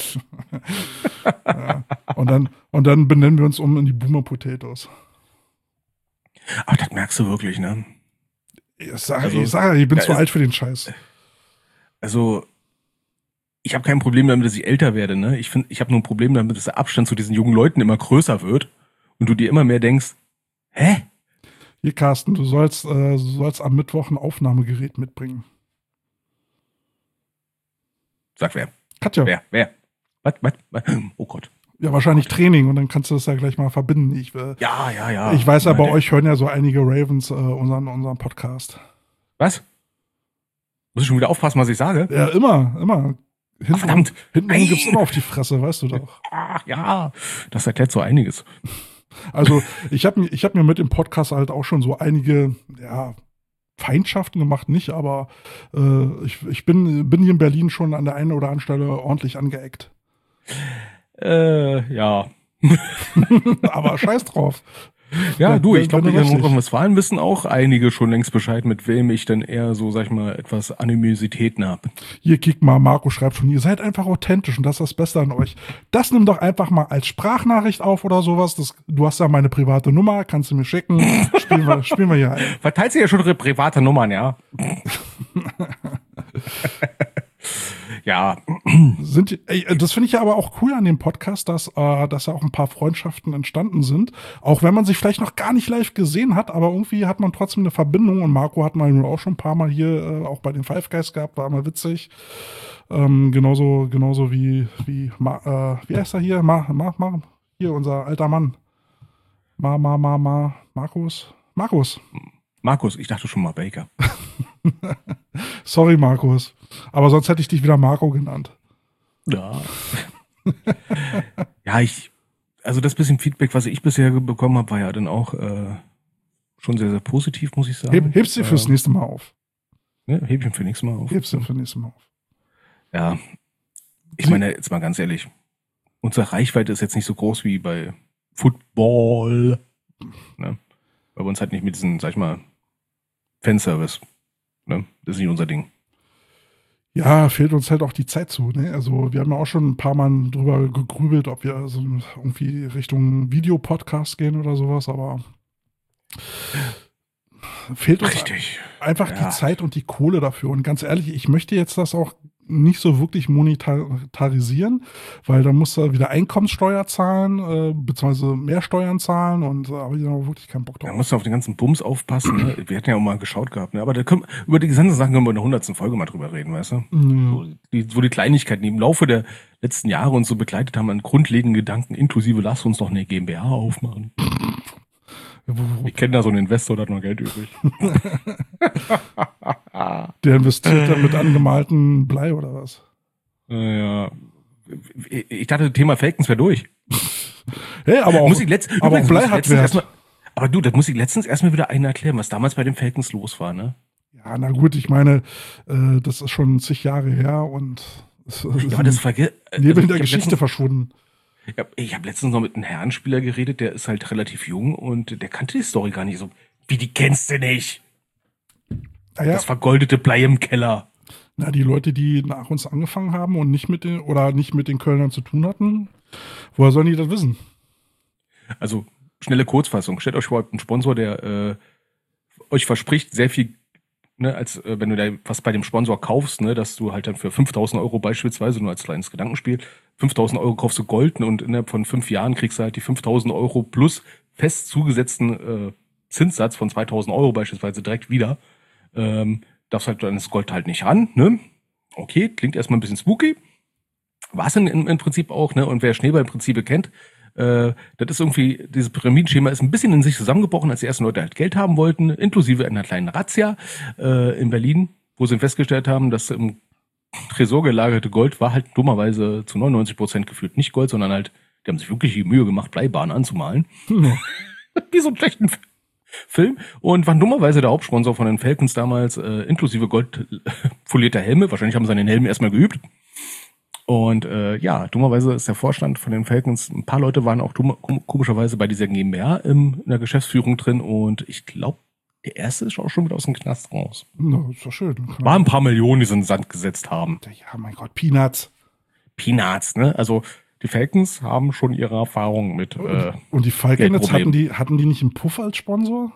Und dann, und dann benennen wir uns um in die Boomer Potatoes. Aber das merkst du wirklich, ne? Ich sage, Also, ich, sag, ich bin da zu ist- alt für den Scheiß. Also, ich habe kein Problem damit, dass ich älter werde, ne? Ich finde, ich habe nur ein Problem damit, dass der Abstand zu diesen jungen Leuten immer größer wird und du dir immer mehr denkst, hä? Hier, Carsten, du sollst, äh, du sollst am Mittwoch ein Aufnahmegerät mitbringen. Sag wer? Katja. Wer? Wer? Was? Was? Was? Oh Gott. Ja, wahrscheinlich Training und dann kannst du das ja gleich mal verbinden. Ich, äh, Ja, ja, ja. ich weiß ja, bei der- euch hören ja so einige Ravens äh, unseren, unseren Podcast. Was? Muss ich schon wieder aufpassen, was ich sage? Ja, immer, immer. Hinten, verdammt. Hinten Nein. gibt's immer auf die Fresse, weißt du doch. Ach ja, das erklärt so einiges. Also ich habe mir, ich hab mir mit dem Podcast halt auch schon so einige, ja, Feindschaften gemacht, nicht, aber äh, ich, ich bin, bin hier in Berlin schon an der einen oder anderen Stelle ordentlich angeeckt. Äh, ja. Aber scheiß drauf. Ja, Wenn- du, ich wenn- glaube, wenn du hier in lustig. Nordrhein-Westfalen wissen auch einige schon längst Bescheid, mit wem ich dann eher so, sag ich mal, etwas Animositäten habe. Hier, kick mal, Marco schreibt schon, ihr seid einfach authentisch und das ist das Beste an euch. Das nimm doch einfach mal als Sprachnachricht auf oder sowas. Das, du hast ja meine private Nummer, kannst du mir schicken. Spielen wir, spielen wir hier ein. Verteilt sie ja schon ihre private Nummern, ja? Ja. Sind, ey, das finde ich ja aber auch cool an dem Podcast, dass, äh, dass ja auch ein paar Freundschaften entstanden sind. Auch wenn man sich vielleicht noch gar nicht live gesehen hat, aber irgendwie hat man trotzdem eine Verbindung. Und Marco hat mal auch schon ein paar Mal hier äh, auch bei den Five Guys gehabt, war immer witzig. Ähm, genauso, genauso wie, wie, Ma, äh, wie heißt er hier? Ma, Ma, Ma, hier, unser alter Mann. Ma, Ma, Ma, Ma, Markus. Markus. Markus, ich dachte schon mal Baker. Sorry, Markus. Aber sonst hätte ich dich wieder Marco genannt. Ja. Ja, ich, also das bisschen Feedback, was ich bisher bekommen habe, war ja dann auch äh, schon sehr, sehr positiv, muss ich sagen. Heb, hebst du fürs ähm, nächste Mal auf. Ne, heb ich für nächstes Mal auf. Hebst du für nächstes Mal auf. Ja. Ich meine, jetzt mal ganz ehrlich, unsere Reichweite ist jetzt nicht so groß wie bei Football. Ne? Weil wir uns halt nicht mit diesem, sag ich mal, Fanservice. Ne? Das ist nicht unser Ding. Ja, fehlt uns halt auch die Zeit zu. Ne? Also wir haben ja auch schon ein paar Mal drüber gegrübelt, ob wir so irgendwie Richtung Videopodcast gehen oder sowas, aber fehlt uns Richtig. einfach Ja. die Zeit und die Kohle dafür. Und ganz ehrlich, ich möchte jetzt das auch nicht so wirklich monetarisieren, weil da musst du wieder Einkommenssteuer zahlen, äh, beziehungsweise mehr Steuern zahlen und da habe ich auch wirklich keinen Bock drauf. Da musst du auf den ganzen Bums aufpassen. Ne? Wir hatten ja auch mal geschaut gehabt. Ne? Aber da können, über die ganzen Sachen können wir in der hundertsten Folge mal drüber reden, weißt du? Ja. Wo, die, wo die Kleinigkeiten, die im Laufe der letzten Jahre uns so begleitet haben, an grundlegenden Gedanken, inklusive, lass uns doch eine GmbH aufmachen. Ich kenne da so einen Investor, der hat noch Geld übrig. Der investiert dann mit angemalten Blei oder was? Ja. Ich dachte, das Thema Falcons wäre durch. Hey, aber auch, muss ich letzt, aber auch übrigens, Blei muss ich hat letztens Wert. erstmal, aber du, das muss ich letztens erstmal wieder einen erklären, was damals bei den Falcons los war, ne? Ja, na gut, ich meine, äh, das ist schon zig Jahre her und es Ja, ist aber das verge- neben also ich der hab Geschichte letztens, verschwunden. ja, ich habe letztens noch mit einem Herrenspieler geredet, der ist halt relativ jung und der kannte die Story gar nicht so. Wie, die kennst du nicht? Naja, Das vergoldete Blei im Keller. na, die Leute, die nach uns angefangen haben und nicht mit den oder nicht mit den Kölnern zu tun hatten, woher sollen die das wissen? Also, schnelle Kurzfassung. Stellt euch vor, einen Sponsor, der äh, euch verspricht, sehr viel, ne, als äh, wenn du da was bei dem Sponsor kaufst, ne, dass du halt dann für fünftausend Euro beispielsweise, nur als kleines Gedankenspiel, fünftausend Euro kaufst du Gold und innerhalb von fünf Jahren kriegst du halt die fünftausend Euro plus fest zugesetzten äh, Zinssatz von zweitausend Euro beispielsweise direkt wieder. Ähm, darfst halt dann das Gold halt nicht ran, ne? Okay, klingt erstmal ein bisschen spooky. War es im, im Prinzip auch, ne? Und wer Schneeballprinzipie kennt, äh, das ist irgendwie, dieses Pyramidenschema ist ein bisschen in sich zusammengebrochen, als die ersten Leute halt Geld haben wollten, inklusive einer kleinen Razzia äh, in Berlin, wo sie festgestellt haben, dass im Tresor gelagerte Gold war halt dummerweise zu neunundneunzig Prozent gefühlt nicht Gold, sondern halt, die haben sich wirklich die Mühe gemacht, Bleibahnen anzumalen. Ja. Wie so einen schlechten Film. Film und waren dummerweise der Hauptsponsor von den Falcons damals, äh, inklusive goldfolierter Helme. Wahrscheinlich haben sie an den Helmen erstmal geübt. Und äh, ja, dummerweise ist der Vorstand von den Falcons, ein paar Leute waren auch dumm, komischerweise bei dieser GmbH im, in der Geschäftsführung drin und ich glaube, der erste ist auch schon wieder aus dem Knast raus. Na, ist doch schön. Kann War ein paar Millionen, die sie in den Sand gesetzt haben. Ja, mein Gott, Peanuts. Peanuts, ne? Also die Falcons haben schon ihre Erfahrungen mit äh, Und die Falcons Geldproblemen. hatten die, hatten die nicht einen Puff als Sponsor?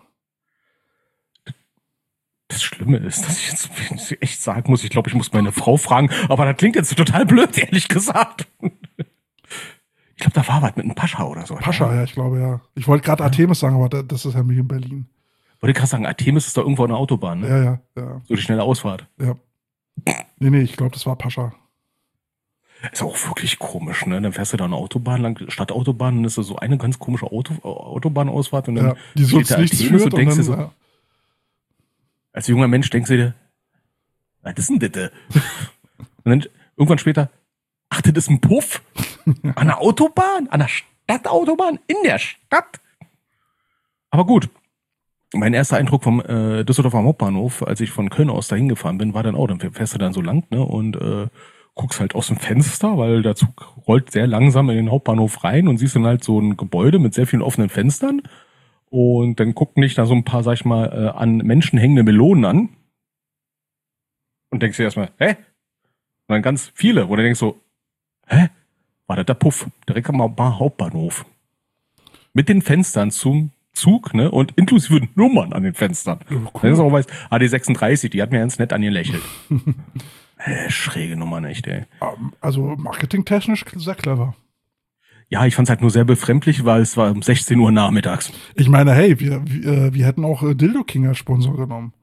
Das Schlimme ist, dass ich jetzt echt sagen muss, ich glaube, ich muss meine Frau fragen, aber das klingt jetzt total blöd, ehrlich gesagt. Ich glaube, da war was mit einem Pascha oder so. Pascha, ja, ich glaube, ja. Ich wollte gerade Artemis sagen, aber da- das ist ja nicht in Berlin. Wollte gerade sagen, Artemis ist doch irgendwo an der Autobahn, ne? Ja, ja, ja. So die schnelle Ausfahrt. ja. Nee, nee, ich glaube, das war Pascha. Ist auch wirklich komisch, ne? Dann fährst du da eine Autobahn lang, Stadtautobahn, dann ist da so eine ganz komische Auto, Autobahnausfahrt und dann Ja, die so steht ins da Nichts Artemis führt und denkst und dir so, dann, ja. als junger Mensch denkst du dir, was ist denn das? Und dann irgendwann später, ach, das ist ein Puff? An der Autobahn? An der Stadtautobahn? In der Stadt? Aber gut. Mein erster Eindruck vom äh, Düsseldorfer Hauptbahnhof, als ich von Köln aus dahin gefahren bin, war dann auch, dann fährst du dann so lang, ne, und äh, guckst halt aus dem Fenster, weil der Zug rollt sehr langsam in den Hauptbahnhof rein und siehst dann halt so ein Gebäude mit sehr vielen offenen Fenstern und dann gucken dich da so ein paar, sag ich mal, äh, an Menschen hängende Melonen an und denkst dir erstmal, hä? Und dann ganz viele, wo du denkst so, hä? War das der Puff? Direkt am Hauptbahnhof. Mit den Fenstern zum Zug, ne, und inklusive Nummern an den Fenstern. Ja, cool. Wenn du auch weißt, A D sechsunddreißig, die hat mir ganz nett angelächelt. Äh, schräge Nummer nicht, ey. Also marketingtechnisch sehr clever. Ja, ich fand's halt nur sehr befremdlich, weil es war um sechzehn Uhr nachmittags. Ich meine, hey, wir, wir, wir hätten auch Dildo King als Sponsor genommen.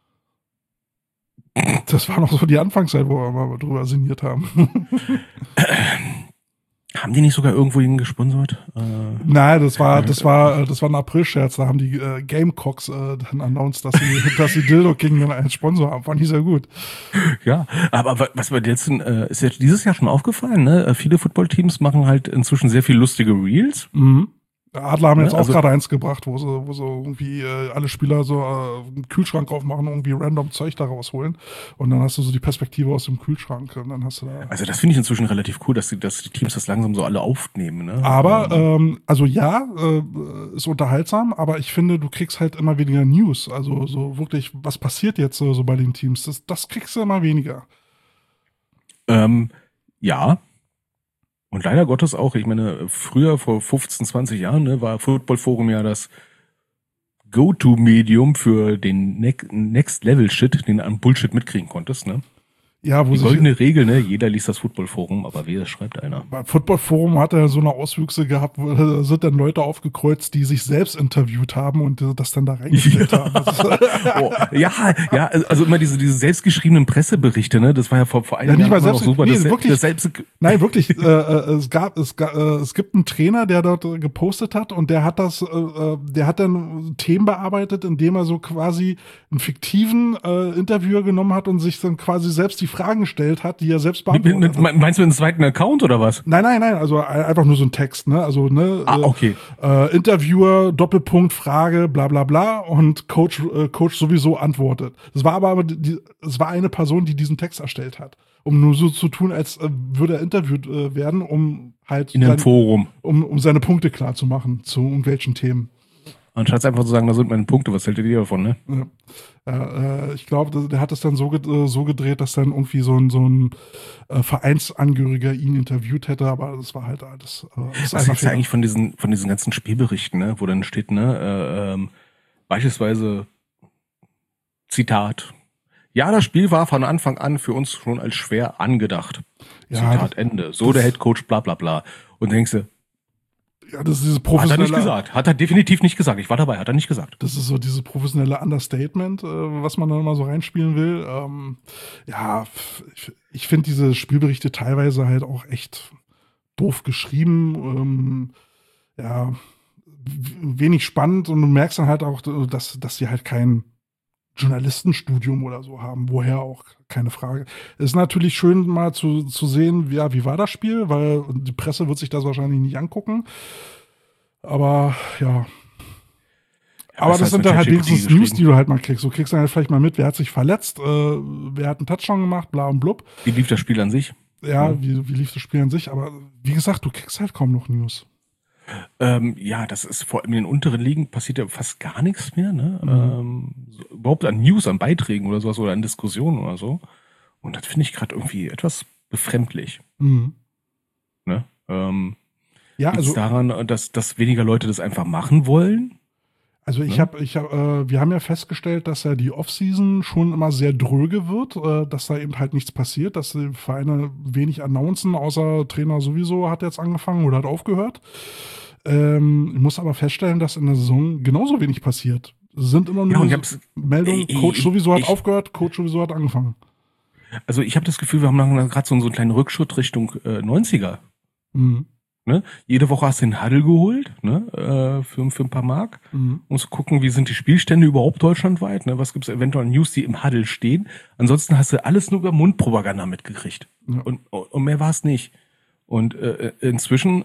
Das war noch so die Anfangszeit, wo wir mal drüber sinniert haben. Haben die nicht sogar irgendwo ihn gesponsert? Äh, Nein, das war, das war, das war ein April-Scherz. Da haben die äh, Gamecocks äh, dann announced, dass sie, dass sie Dildo King dann als Sponsor haben. Fand ich sehr gut. Ja, aber was bei jetzt äh, ist ja dieses Jahr schon aufgefallen, ne? Viele Footballteams machen halt inzwischen sehr viel lustige Reels. Mhm. Adler haben jetzt Ja, auch also, gerade eins gebracht, wo sie, wo sie irgendwie äh, alle Spieler so äh, einen Kühlschrank aufmachen und irgendwie random Zeug da rausholen. Und dann hast du so die Perspektive aus dem Kühlschrank. Und dann hast du da also das finde ich inzwischen relativ cool, dass die, dass die Teams das langsam so alle aufnehmen. Ne? Aber, ähm, also ja, äh, ist unterhaltsam, aber ich finde, du kriegst halt immer weniger News. Also so wirklich, was passiert jetzt so, so bei den Teams? Das, das kriegst du immer weniger. Ähm, ja. Und leider Gottes auch, ich meine, früher, vor fünfzehn, zwanzig Jahren, ne, war Football Forum ja das Go-To-Medium für den ne- Next-Level-Shit, den du an Bullshit mitkriegen konntest, ne? Ja, wo Die sich goldene Regel, ne? Jeder liest das Football Forum, aber wer, das schreibt einer. beim Football Forum hat er so eine Auswüchse gehabt, wo da sind dann Leute aufgekreuzt, die sich selbst interviewt haben und das dann da reingestellt haben. Das ist- Oh, ja, ja, also immer diese, diese selbstgeschriebenen Presseberichte, ne? Das war ja vor, vor Ja, einigen nicht mal Jahren noch selbst- super. nee, das, wirklich. das selbst, Nein, wirklich. äh, äh, es gab, es gab, äh, es gibt einen Trainer, der dort äh, gepostet hat und der hat das, äh, äh, der hat dann Themen bearbeitet, indem er so quasi einen fiktiven äh, Interviewer genommen hat und sich dann quasi selbst die Fragen gestellt hat, die er selbst mit, beantwortet mit, hat. meinst du einen zweiten Account oder was? Nein, nein, nein, also einfach nur so ein Text, ne? Also, ne, Ah, okay. äh, Interviewer, Doppelpunkt, Frage, bla bla bla und Coach, äh, Coach sowieso antwortet. Es war aber, aber die, es war eine Person, die diesen Text erstellt hat, um nur so zu tun, als äh, würde er interviewt äh, werden, um halt In dem sein, Forum. um, um seine Punkte klar zu machen zu irgendwelchen Themen. Anstatt einfach zu sagen, da sind meine Punkte, was hält ihr davon, ne? Ja. Äh, ich glaube, der hat es dann so, ged- äh, so gedreht, dass dann irgendwie so ein, so ein äh, Vereinsangehöriger ihn interviewt hätte, aber das war halt alles. Äh, das Was hältst du eigentlich von diesen, von diesen ganzen Spielberichten, ne? Wo dann steht, ne, äh, ähm, beispielsweise Zitat. Ja, das Spiel war von Anfang an für uns schon als schwer angedacht. Ja, Zitat das- Ende. So das- der Headcoach, bla bla bla. Und denkst du, Ja, das ist diese hat er professionelle. nicht gesagt. Hat er definitiv nicht gesagt. Ich war dabei, hat er nicht gesagt. Das ist so dieses professionelle Understatement, äh, was man dann immer so reinspielen will. Ähm, ja, f- ich, ich finde diese Spielberichte teilweise halt auch echt doof geschrieben. Ähm, ja, w- wenig spannend und du merkst dann halt auch, dass, dass sie halt kein Journalistenstudium oder so haben, woher auch, keine Frage. Es ist natürlich schön mal zu, zu sehen, ja, wie war das Spiel, weil die Presse wird sich das wahrscheinlich nicht angucken. Aber ja. Aber das heißt sind dann halt natürlich wenigstens geschrieben. News, die du halt mal kriegst. Du kriegst dann halt vielleicht mal mit, wer hat sich verletzt, äh, wer hat einen Touchdown gemacht, bla und blub. Wie lief das Spiel an sich? Ja, Ja. wie, wie lief das Spiel an sich? Aber wie gesagt, du kriegst halt kaum noch News. Ähm, ja, das ist vor allem in den unteren Ligen passiert ja fast gar nichts mehr, ne? Mhm. Ähm, so, überhaupt an News, an Beiträgen oder sowas oder an Diskussionen oder so. Und das finde ich gerade irgendwie etwas befremdlich, Mhm. ne? Ähm, Ja, liegt's also, daran, dass, dass weniger Leute das einfach machen wollen? also ich ne? habe, ich hab, äh, wir haben ja festgestellt, dass ja die Offseason schon immer sehr dröge wird, äh, dass da eben halt nichts passiert, dass die Vereine wenig announcen, außer Trainer sowieso hat jetzt angefangen oder hat aufgehört. Ähm, ich muss aber feststellen, dass in der Saison genauso wenig passiert. Es sind immer Ja, nur und ich so hab's- Meldungen, ich- Coach ich- sowieso hat ich- aufgehört, Coach sowieso hat angefangen. Also ich habe das Gefühl, wir haben gerade so, so einen kleinen Rückschritt Richtung äh, neunziger. Mhm. Ne? Jede Woche hast du den Huddle geholt, ne? äh, für, für ein paar Mark. Mhm. Um zu gucken, wie sind die Spielstände überhaupt deutschlandweit. Ne? Was gibt's eventuell an News, die im Huddle stehen. Ansonsten hast du alles nur über Mundpropaganda mitgekriegt. Ja. Und, und mehr war es nicht. Und äh, inzwischen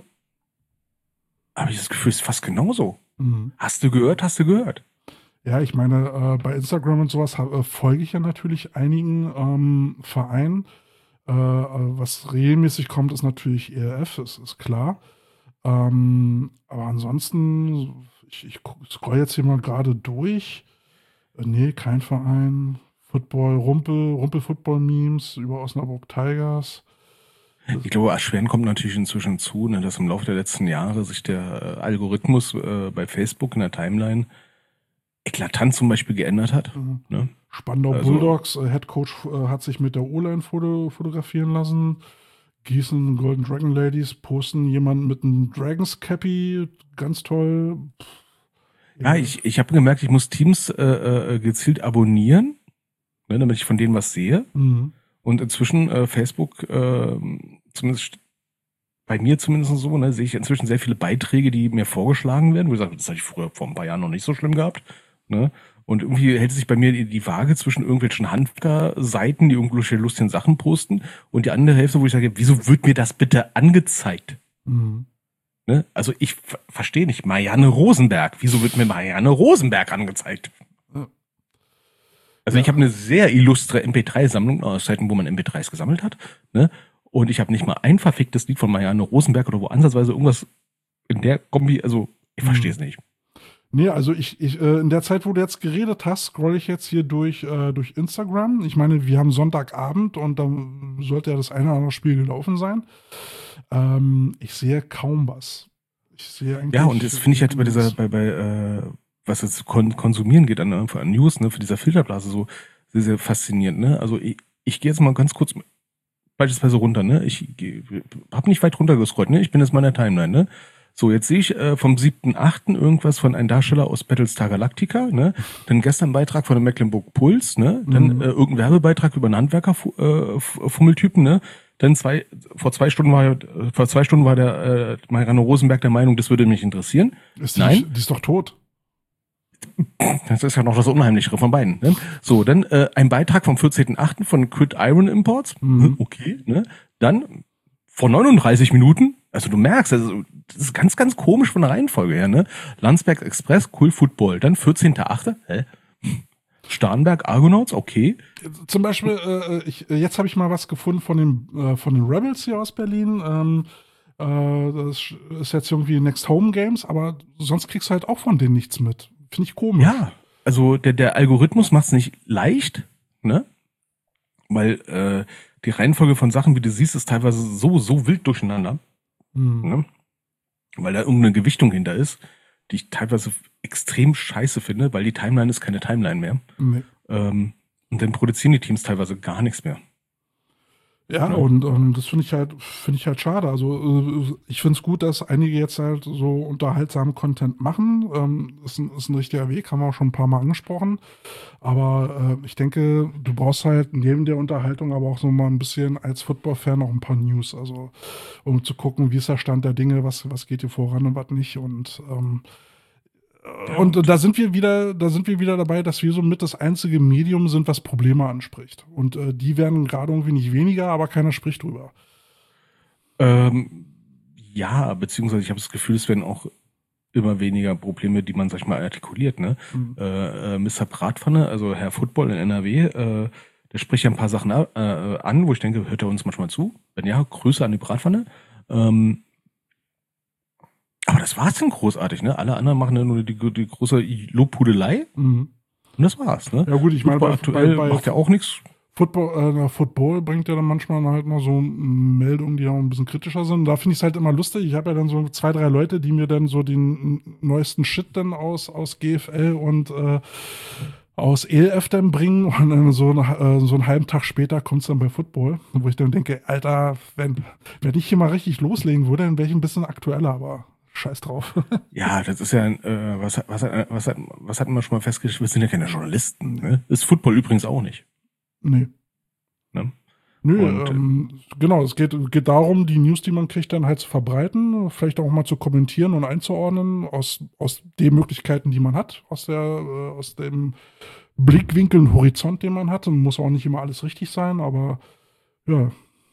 habe ich das Gefühl, es ist fast genauso. Mhm. Hast du gehört, hast du gehört. Ja, ich meine, äh, bei Instagram und sowas hab, äh, folge ich ja natürlich einigen ähm, Vereinen. Äh, äh, was regelmäßig kommt, ist natürlich E R F, das ist klar. Ähm, aber ansonsten, ich, ich guck- scroll jetzt hier mal gerade durch. Äh, nee, kein Verein. Football, Rumpel, Rumpel-Football-Memes über Osnabrück Tigers. Ich glaube, erschwerend kommt natürlich inzwischen zu, ne, dass im Laufe der letzten Jahre sich der äh, Algorithmus äh, bei Facebook in der Timeline eklatant zum Beispiel geändert hat. Mhm. Ne? Spandau Also- Bulldogs, äh, Head Coach äh, hat sich mit der O-Line foto fotografieren lassen. Gießen Golden Dragon Ladies posten jemanden mit einem Dragons Cappy, ganz toll. Pff, Ja, ich, ich habe gemerkt, ich muss Teams äh, äh, gezielt abonnieren, ne, damit ich von denen was sehe. Mhm. Und inzwischen äh, Facebook, äh, zumindest bei mir zumindest so, ne, sehe ich inzwischen sehr viele Beiträge, die mir vorgeschlagen werden. Wo ich sage, das hatte ich früher vor ein paar Jahren noch nicht so schlimm gehabt. Ne? Und irgendwie hält sich bei mir die, die Waage zwischen irgendwelchen Handwerker-Seiten, die irgendwelche lustigen Sachen posten, und die andere Hälfte, wo ich sage, wieso wird mir das bitte angezeigt? Mhm. Ne? Also ich ver- verstehe nicht, Marianne Rosenberg. Wieso wird mir Marianne Rosenberg angezeigt? Ja. Also Ja. ich habe eine sehr illustre M P drei Sammlung aus Zeiten, wo man M P dreis gesammelt hat. Ne? Und ich habe nicht mal ein verficktes Lied von Marianne Rosenberg oder wo ansatzweise irgendwas in der Kombi, also ich verstehe es nicht. Nee, also ich, ich äh, in der Zeit, wo du jetzt geredet hast, scroll ich jetzt hier durch, äh, durch Instagram. Ich meine, wir haben Sonntagabend und dann sollte ja das eine oder andere Spiel gelaufen sein. Ähm, ich sehe kaum was. Ich sehe eigentlich. Ja, und das finde ich halt bei dieser, bei, bei äh, was jetzt Kon Konsumieren geht an, an News, ne, für dieser Filterblase so sehr, sehr faszinierend. Ne? Also ich, ich gehe jetzt mal ganz kurz beispielsweise runter, ne? Ich habe nicht weit runter gescrollt, ne? Ich bin jetzt mal in der Timeline, ne? So, jetzt sehe ich äh, vom siebten achten irgendwas von einem Darsteller aus Battlestar Galactica, ne? Dann gestern ein Beitrag von dem Mecklenburg Puls, ne? Dann Mhm. äh, irgendein Werbebeitrag über einen Handwerker-Fummeltypen, ne? Dann zwei, vor zwei Stunden war äh, vor zwei Stunden war der äh, Marianne Rosenberg der Meinung, das würde mich interessieren. Ist die, Nein. Die ist doch tot. Das ist ja noch das Unheimlichere von beiden. Ne? So, dann äh, ein Beitrag vom vierzehnten achten von Crit Iron Imports. Mhm. Okay, ne? Dann vor neununddreißig Minuten, also du merkst, also, das ist ganz, ganz komisch von der Reihenfolge her, ne? Landsberg Express, Cool Football. Dann vierzehnter achte Hä? Starnberg Argonauts, okay. Zum Beispiel, äh, ich, jetzt habe ich mal was gefunden von den, äh, von den Rebels hier aus Berlin. Ähm, äh, das ist jetzt irgendwie Next Home Games, aber sonst kriegst du halt auch von denen nichts mit. Finde ich komisch. Ja, also der, der Algorithmus macht es nicht leicht, ne? Weil äh, die Reihenfolge von Sachen, wie du siehst, ist teilweise so, so wild durcheinander, Hm. ne? Weil da irgendeine Gewichtung hinter ist, die ich teilweise extrem scheiße finde, weil die Timeline ist keine Timeline mehr. Nee. Ähm, und dann produzieren die Teams teilweise gar nichts mehr. Ja, Ja. und ähm, das finde ich halt, finde ich halt schade. Also äh, ich finde es gut, dass einige jetzt halt so unterhaltsamen Content machen. Ähm, ist, ein, ist ein richtiger Weg, haben wir auch schon ein paar Mal angesprochen. Aber äh, ich denke, du brauchst halt neben der Unterhaltung aber auch so mal ein bisschen als Football-Fan noch ein paar News. Also um zu gucken, wie ist der Stand der Dinge, was, was geht hier voran und was nicht. Und ähm, Und da sind wir wieder, da sind wir wieder dabei, dass wir so mit das einzige Medium sind, was Probleme anspricht. Und äh, die werden gerade irgendwie nicht weniger, aber keiner spricht drüber. Ähm, ja, beziehungsweise ich habe das Gefühl, es werden auch immer weniger Probleme, die man, sag ich mal, artikuliert, ne? Mhm. Äh, äh, Mister Bratpfanne, also Herr Football in N R W, äh, der spricht ja ein paar Sachen äh, an, wo ich denke, hört er uns manchmal zu? Wenn ja, Grüße an die Bratpfanne. Ähm, aber das war's dann großartig, ne? Alle anderen machen ja nur die, die große Lobhudelei Mhm. und das war's, ne? Ja gut, ich meine, Football bei, aktuell bei, bei macht ja auch nichts. Football, äh, na, Football bringt ja dann manchmal halt noch so Meldungen, die auch ein bisschen kritischer sind. Da finde ich es halt immer lustig. Ich habe ja dann so zwei, drei Leute, die mir dann so den neuesten Shit dann aus, aus G F L und äh, aus E L F dann bringen. Und dann so, äh, so einen halben Tag später kommt es dann bei Football, wo ich dann denke, Alter, wenn, wenn ich hier mal richtig loslegen würde, dann wäre ich ein bisschen aktueller, aber scheiß drauf. Ja, das ist ja, äh, was, was, hat- was, hat, was hatten wir schon mal festgestellt? Wir sind ja keine Journalisten, ne? Ist Football übrigens auch nicht. Nee. Ne? Nö, Und, ähm, genau, es geht, geht darum, die News, die man kriegt, dann halt zu verbreiten, vielleicht auch mal zu kommentieren und einzuordnen aus, aus den Möglichkeiten, die man hat, aus, der, äh, aus dem Blickwinkel und Horizont, den man hat. Und muss auch nicht immer alles richtig sein, aber ja.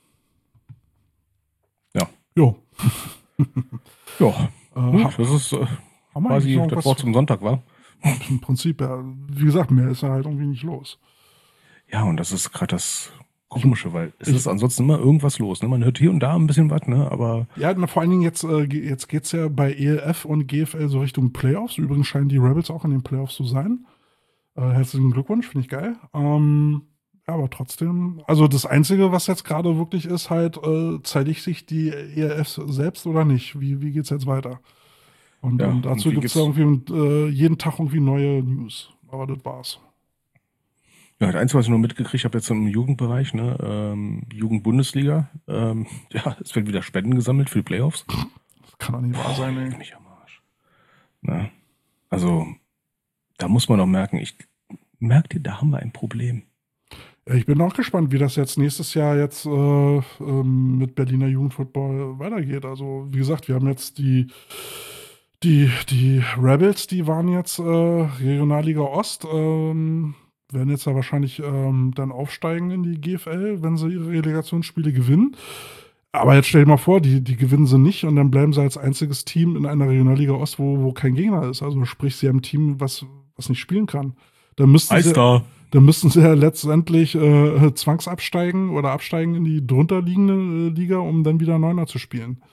Ja. Jo. Ja, Äh, gut, ha- das ist äh, haben wir quasi eigentlich noch das was- Wort zum Sonntag, war. Im Prinzip, ja. Wie gesagt, mehr ist ja halt irgendwie nicht los. Ja, und das ist gerade das Komische, weil es Ich- ist ansonsten immer irgendwas los. Ne? Man hört hier und da ein bisschen was, ne? Aber Ja, na, vor allen Dingen jetzt, äh, ge- jetzt geht es ja bei E L F und G F L so Richtung Playoffs. Übrigens scheinen die Rebels auch in den Playoffs zu sein. Äh, herzlichen Glückwunsch, finde ich geil. Ähm, ja, aber trotzdem, also das Einzige, was jetzt gerade wirklich ist, halt, äh, zeitigt sich die E L F selbst oder nicht? Wie, wie geht's jetzt weiter? Und, Ja, und dazu und wie gibt es geht's- irgendwie äh, jeden Tag irgendwie neue News. Aber das war's. Ja, das Einzige, was ich noch mitgekriegt habe jetzt im Jugendbereich, ne, ähm, Jugendbundesliga, ähm, ja, es werden wieder Spenden gesammelt für die Playoffs. Das kann doch nicht wahr sein, Leck ey. mich am Arsch. Na, also, da muss man doch merken, ich, merkt ihr, da haben wir ein Problem. Ja, ich bin auch gespannt, wie das jetzt nächstes Jahr jetzt äh, ähm, mit Berliner Jugendfootball weitergeht. Also, wie gesagt, wir haben jetzt die, die, die Rebels, die waren jetzt äh, Regionalliga Ost, ähm, werden jetzt ja wahrscheinlich ähm, dann aufsteigen in die G F L, wenn sie ihre Relegationsspiele gewinnen. Aber jetzt stell dir mal vor, die, die gewinnen sie nicht und dann bleiben sie als einziges Team in einer Regionalliga Ost, wo, wo kein Gegner ist. Also sprich, sie haben ein Team, was, was nicht spielen kann. Dann müssten sie, Meister! dann müssten sie ja letztendlich äh, zwangsabsteigen oder absteigen in die drunter liegende äh, Liga, um dann wieder Neuner zu spielen.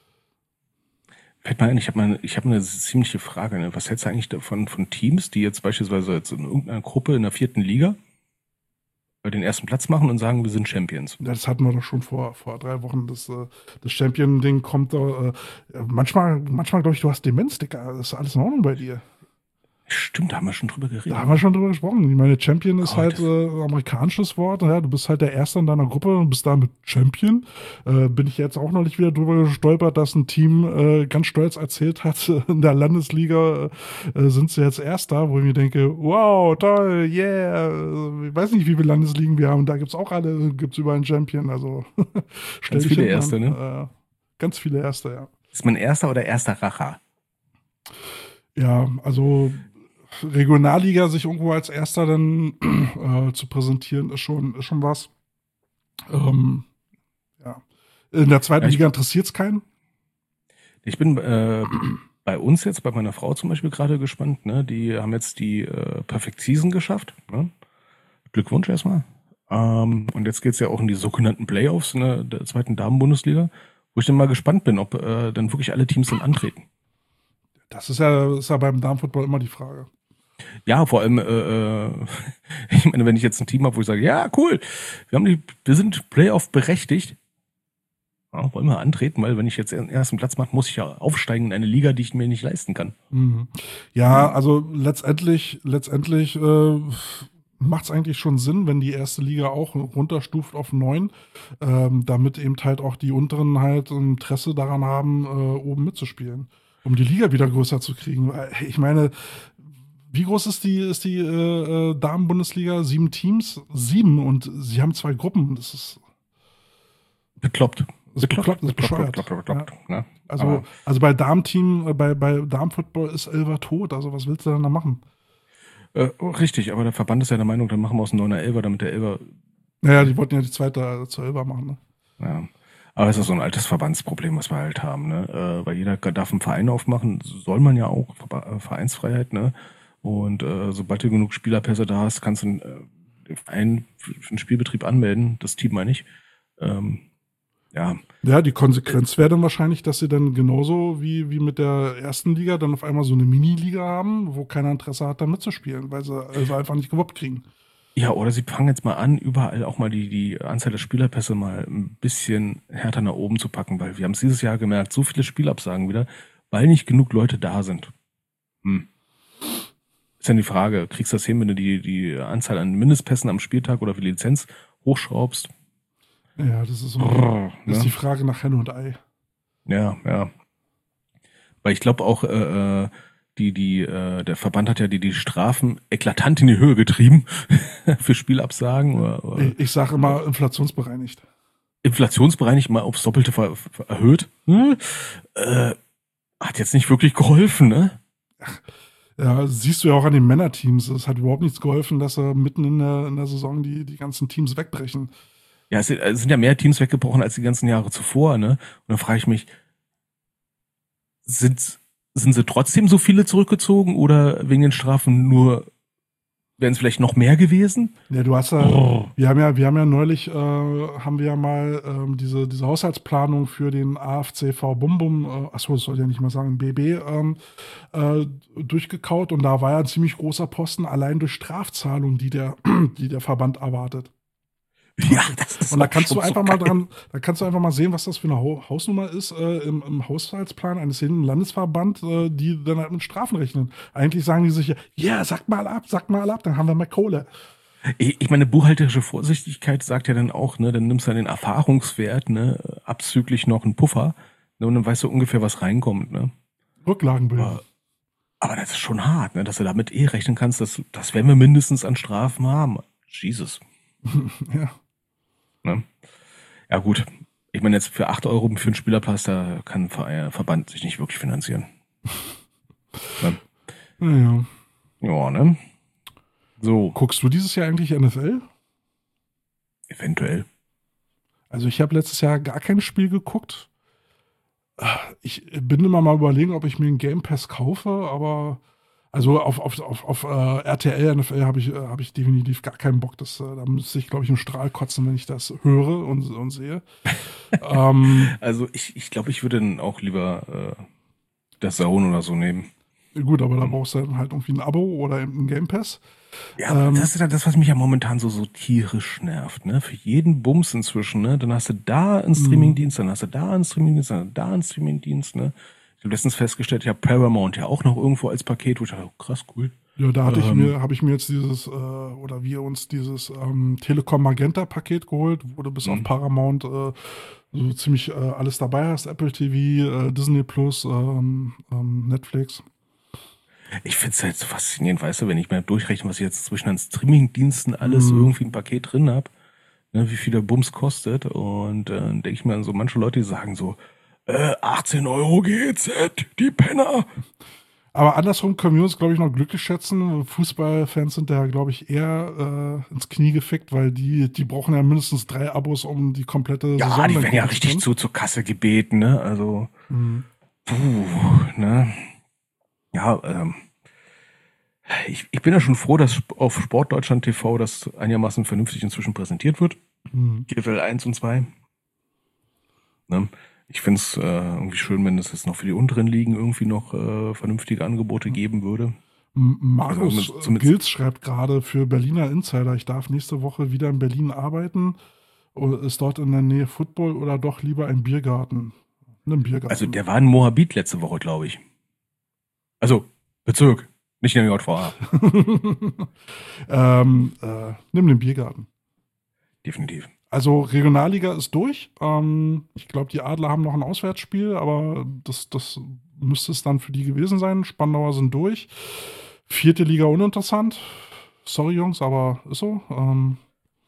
Fällt mir ein, ich habe mal, ich habe eine ziemliche Frage. Ne? Was hältst du eigentlich davon von Teams, die jetzt beispielsweise jetzt in irgendeiner Gruppe in der vierten Liga den ersten Platz machen und sagen, wir sind Champions? Ja, das hatten wir doch schon vor, vor drei Wochen. Das, äh, das Champion-Ding kommt da. Äh, manchmal, manchmal glaube ich, du hast Demenz, Dicker. Das ist alles in Ordnung bei dir. Stimmt, da haben wir schon drüber geredet. Da haben wir schon drüber gesprochen. Ich meine, Champion ist Oh, halt das- äh, ein amerikanisches Wort. Ja, du bist halt der Erste in deiner Gruppe und bist damit Champion. Äh, bin ich jetzt auch noch nicht wieder drüber gestolpert, dass ein Team äh, ganz stolz erzählt hat, in der Landesliga äh, sind sie jetzt Erster, wo ich mir denke, wow, toll, yeah. Ich weiß nicht, wie viele Landesligen wir haben. Da gibt es auch alle, gibt es überall einen Champion. Also stell Ganz dich viele hin, Erste, Mann. ne? Äh, ganz viele Erste, ja. Ist man erster oder erster Racher? Ja, also Regionalliga sich irgendwo als Erster dann äh, zu präsentieren, ist schon, ist schon was. Ähm, ja. In der zweiten Ja, ich- Liga interessiert es keinen. Ich bin äh, bei uns jetzt, bei meiner Frau zum Beispiel gerade gespannt. Ne? Die haben jetzt die äh, Perfect Season geschafft. Ne? Glückwunsch erstmal. Ähm, und jetzt geht's ja auch in die sogenannten Playoffs in der, der zweiten Damen-Bundesliga, wo ich dann mal gespannt bin, ob äh, dann wirklich alle Teams dann antreten. Das ist ja, ist ja beim Damenfootball immer die Frage. Ja, vor allem, äh, äh, ich meine, wenn ich jetzt ein Team habe, wo ich sage, ja, cool, wir haben die, wir sind Playoff berechtigt, ja, wollen wir antreten, weil wenn ich jetzt den ersten Platz mache, muss ich ja aufsteigen in eine Liga, die ich mir nicht leisten kann. Mhm. Ja, also letztendlich, letztendlich äh, macht es eigentlich schon Sinn, wenn die erste Liga auch runterstuft auf neun, ähm, damit eben halt auch die unteren halt Interesse daran haben, äh, oben mitzuspielen, um die Liga wieder größer zu kriegen. Weil, Ich meine, wie groß ist die, ist die äh, äh, Damen-Bundesliga? Sieben Teams? Sieben und sie haben zwei Gruppen. Das ist, Bekloppt. das ist bekloppt, das ist bescheuert. bekloppt, bekloppt, bekloppt, ne? Also, Aber, also bei Damenteam, äh, bei, bei Damenfootball ist Elfer tot. Also was willst du denn da machen? äh, richtig, aber der Verband ist ja der Meinung, dann machen wir aus dem neuner Elfer, damit der Elfer, Naja, die wollten ja die zweite zur Elfer machen. Ne? ja. Aber es ist so ein altes Verbandsproblem, was wir halt haben, ne? Äh, weil jeder darf einen Verein aufmachen, soll man ja auch, Ver- Vereinsfreiheit, ne? Und äh, sobald du genug Spielerpässe da hast, kannst du einen, äh, den Verein für einen Spielbetrieb anmelden, das Team meine ich. Ähm, ja, Ja, die Konsequenz wäre dann wahrscheinlich, dass sie dann genauso wie, wie mit der ersten Liga dann auf einmal so eine Mini-Liga haben, wo keiner Interesse hat, da mitzuspielen, weil sie also einfach nicht gewuppt kriegen. ja, oder sie fangen jetzt mal an, überall auch mal die, die Anzahl der Spielerpässe mal ein bisschen härter nach oben zu packen, weil wir haben es dieses Jahr gemerkt, so viele Spielabsagen wieder, weil nicht genug Leute da sind. Hm. Ist dann die Frage, kriegst du das hin, wenn du die, die Anzahl an Mindestpässen am Spieltag oder die Lizenz hochschraubst? Ja, das ist so Brrr, das ist ne? die Frage nach Henne und Ei. Ja, ja. Weil ich glaube auch, äh, äh, die, die, äh, der Verband hat ja die, die Strafen eklatant in die Höhe getrieben für Spielabsagen oder, oder Ich, ich sage immer inflationsbereinigt. inflationsbereinigt mal aufs Doppelte ver, ver, erhöht. Hm? Äh, hat jetzt nicht wirklich geholfen, ne? Ja, siehst du ja auch an den Männerteams. Es hat überhaupt nichts geholfen, dass er mitten in der, in der Saison die, die ganzen Teams wegbrechen. Ja, es sind, es sind ja mehr Teams weggebrochen als die ganzen Jahre zuvor, ne? Und dann frage ich mich, sind, sind sie trotzdem so viele zurückgezogen oder wegen den Strafen nur, wären es vielleicht noch mehr gewesen? Ja, du hast ja, Oh. wir haben ja, wir haben ja neulich, äh, haben wir ja mal ähm, diese, diese Haushaltsplanung für den A F C V Bum Bum, äh, achso, das soll ich ja nicht mal sagen, B B, ähm, äh, durchgekaut und da war ja ein ziemlich großer Posten allein durch Strafzahlungen, die der, die der Verband erwartet. Ja, das ist Und da auch kannst du schon so einfach mal geil. dran, da kannst du einfach mal sehen, was das für eine Hau- Hausnummer ist äh, im, im Haushaltsplan eines jeden Landesverband, äh, die dann halt mit Strafen rechnen. Eigentlich sagen die sich ja, ja, sag mal ab, sag mal ab, dann haben wir mehr Kohle. Ich, ich meine, buchhalterische Vorsichtigkeit sagt ja dann auch, ne, dann nimmst du den Erfahrungswert, ne, abzüglich noch einen Puffer, ne, und dann weißt du ungefähr, was reinkommt, ne. Rücklagen bilden. Aber, aber das ist schon hart, ne, dass du damit eh rechnen kannst, dass, das werden wir mindestens an Strafen haben. Jesus, Ja. ne. Ja gut, ich meine jetzt für acht Euro für einen Spielerpass, da kann ein Ver- Verband sich nicht wirklich finanzieren. Ne? Naja. Ja, ne. So, Guckst du dieses Jahr eigentlich N F L? eventuell. Also ich habe letztes Jahr gar kein Spiel geguckt. Ich bin immer mal überlegen, ob ich mir einen Game Pass kaufe, aber also auf, auf, auf, auf äh, R T L, N F L habe ich, äh, hab ich definitiv gar keinen Bock. Das, äh, da müsste ich, glaube ich, im Strahl kotzen, wenn ich das höre und, und sehe. ähm, Also ich, ich glaube, ich würde dann auch lieber äh, das Zone oder so nehmen. gut, aber da brauchst du dann halt irgendwie ein Abo oder eben einen Game Pass. Ja, Ähm, das ist ja das, was mich ja momentan so, so tierisch nervt, ne? Für jeden Bums inzwischen, ne? Dann hast du da einen Streamingdienst, dann hast du da einen Streamingdienst, dann da einen Streamingdienst, ne? Ich habe letztens festgestellt, ich habe Paramount ja auch noch irgendwo als Paket, wo ich dachte, oh, krass, cool. Ja, da hatte ich Ähm. mir, habe ich mir jetzt dieses, äh, oder wir uns dieses ähm, Telekom Magenta Paket geholt, wo du bis auf Mhm. Paramount äh, so ziemlich äh, alles dabei hast, Apple T V, äh, Disney Plus, ähm, ähm, Netflix. Ich finde es halt so faszinierend, weißt du, wenn ich mir durchrechne, was ich jetzt zwischen den Streamingdiensten alles Mhm. irgendwie ein Paket drin habe, ne, wie viel der Bums kostet. Und äh, denke ich mir an so manche Leute, die sagen so, äh, achtzehn Euro G E Z, die Penner. Aber andersrum können wir uns, glaube ich, noch glücklich schätzen. Fußballfans sind da, glaube ich, eher äh, ins Knie gefickt, weil die, die brauchen ja mindestens drei Abos, um die komplette Ja, Saison die dann werden ja gucken zu richtig können. zu zur Kasse gebeten, ne? Also, Mhm. puh, ne? Ja, ähm, ich, ich bin ja schon froh, dass auf Sportdeutschland T V das einigermaßen vernünftig inzwischen präsentiert wird. Mhm. G F L eins und zwei. Ne? Ich finde es äh, irgendwie schön, wenn es jetzt noch für die unteren Ligen irgendwie noch äh, vernünftige Angebote geben würde. M- Markus Also, äh, zumindest- Gils schreibt gerade für Berliner Insider, ich darf nächste Woche wieder in Berlin arbeiten. Oder ist dort in der Nähe Football oder doch lieber ein Biergarten? Ein Biergarten. Also der war in Moabit letzte Woche, glaube ich. Also Bezirk, nicht in der J V A. ähm, äh, nimm den Biergarten. Definitiv. Also Regionalliga ist durch. Ähm, ich glaube, die Adler haben noch ein Auswärtsspiel, aber das, das müsste es dann für die gewesen sein. Spandauer sind durch. Vierte Liga uninteressant. Sorry, Jungs, aber ist so. Ähm,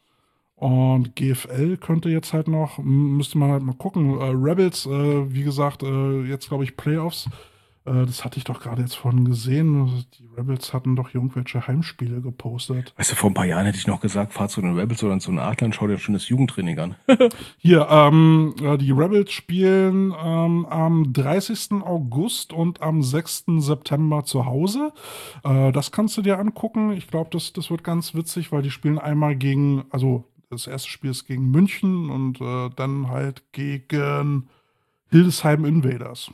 und G F L könnte jetzt halt noch, m- müsste man halt mal gucken. Äh, Rebels, äh, wie gesagt, äh, jetzt glaube ich Playoffs. Äh, das hatte ich doch gerade jetzt vorhin gesehen. Die Rebels hatten doch irgendwelche Heimspiele gepostet. Weißt du, vor ein paar Jahren hätte ich noch gesagt, fahr zu den Rebels oder zu den Adlern, schau dir schon das Jugendtraining an. Hier, ähm, äh, die Rebels spielen ähm, am dreißigsten August und am sechsten September zu Hause. Äh, das kannst du dir angucken. Ich glaube, das, das wird ganz witzig, weil die spielen einmal gegen, also das erste Spiel ist gegen München und äh, dann halt gegen Hildesheim Invaders.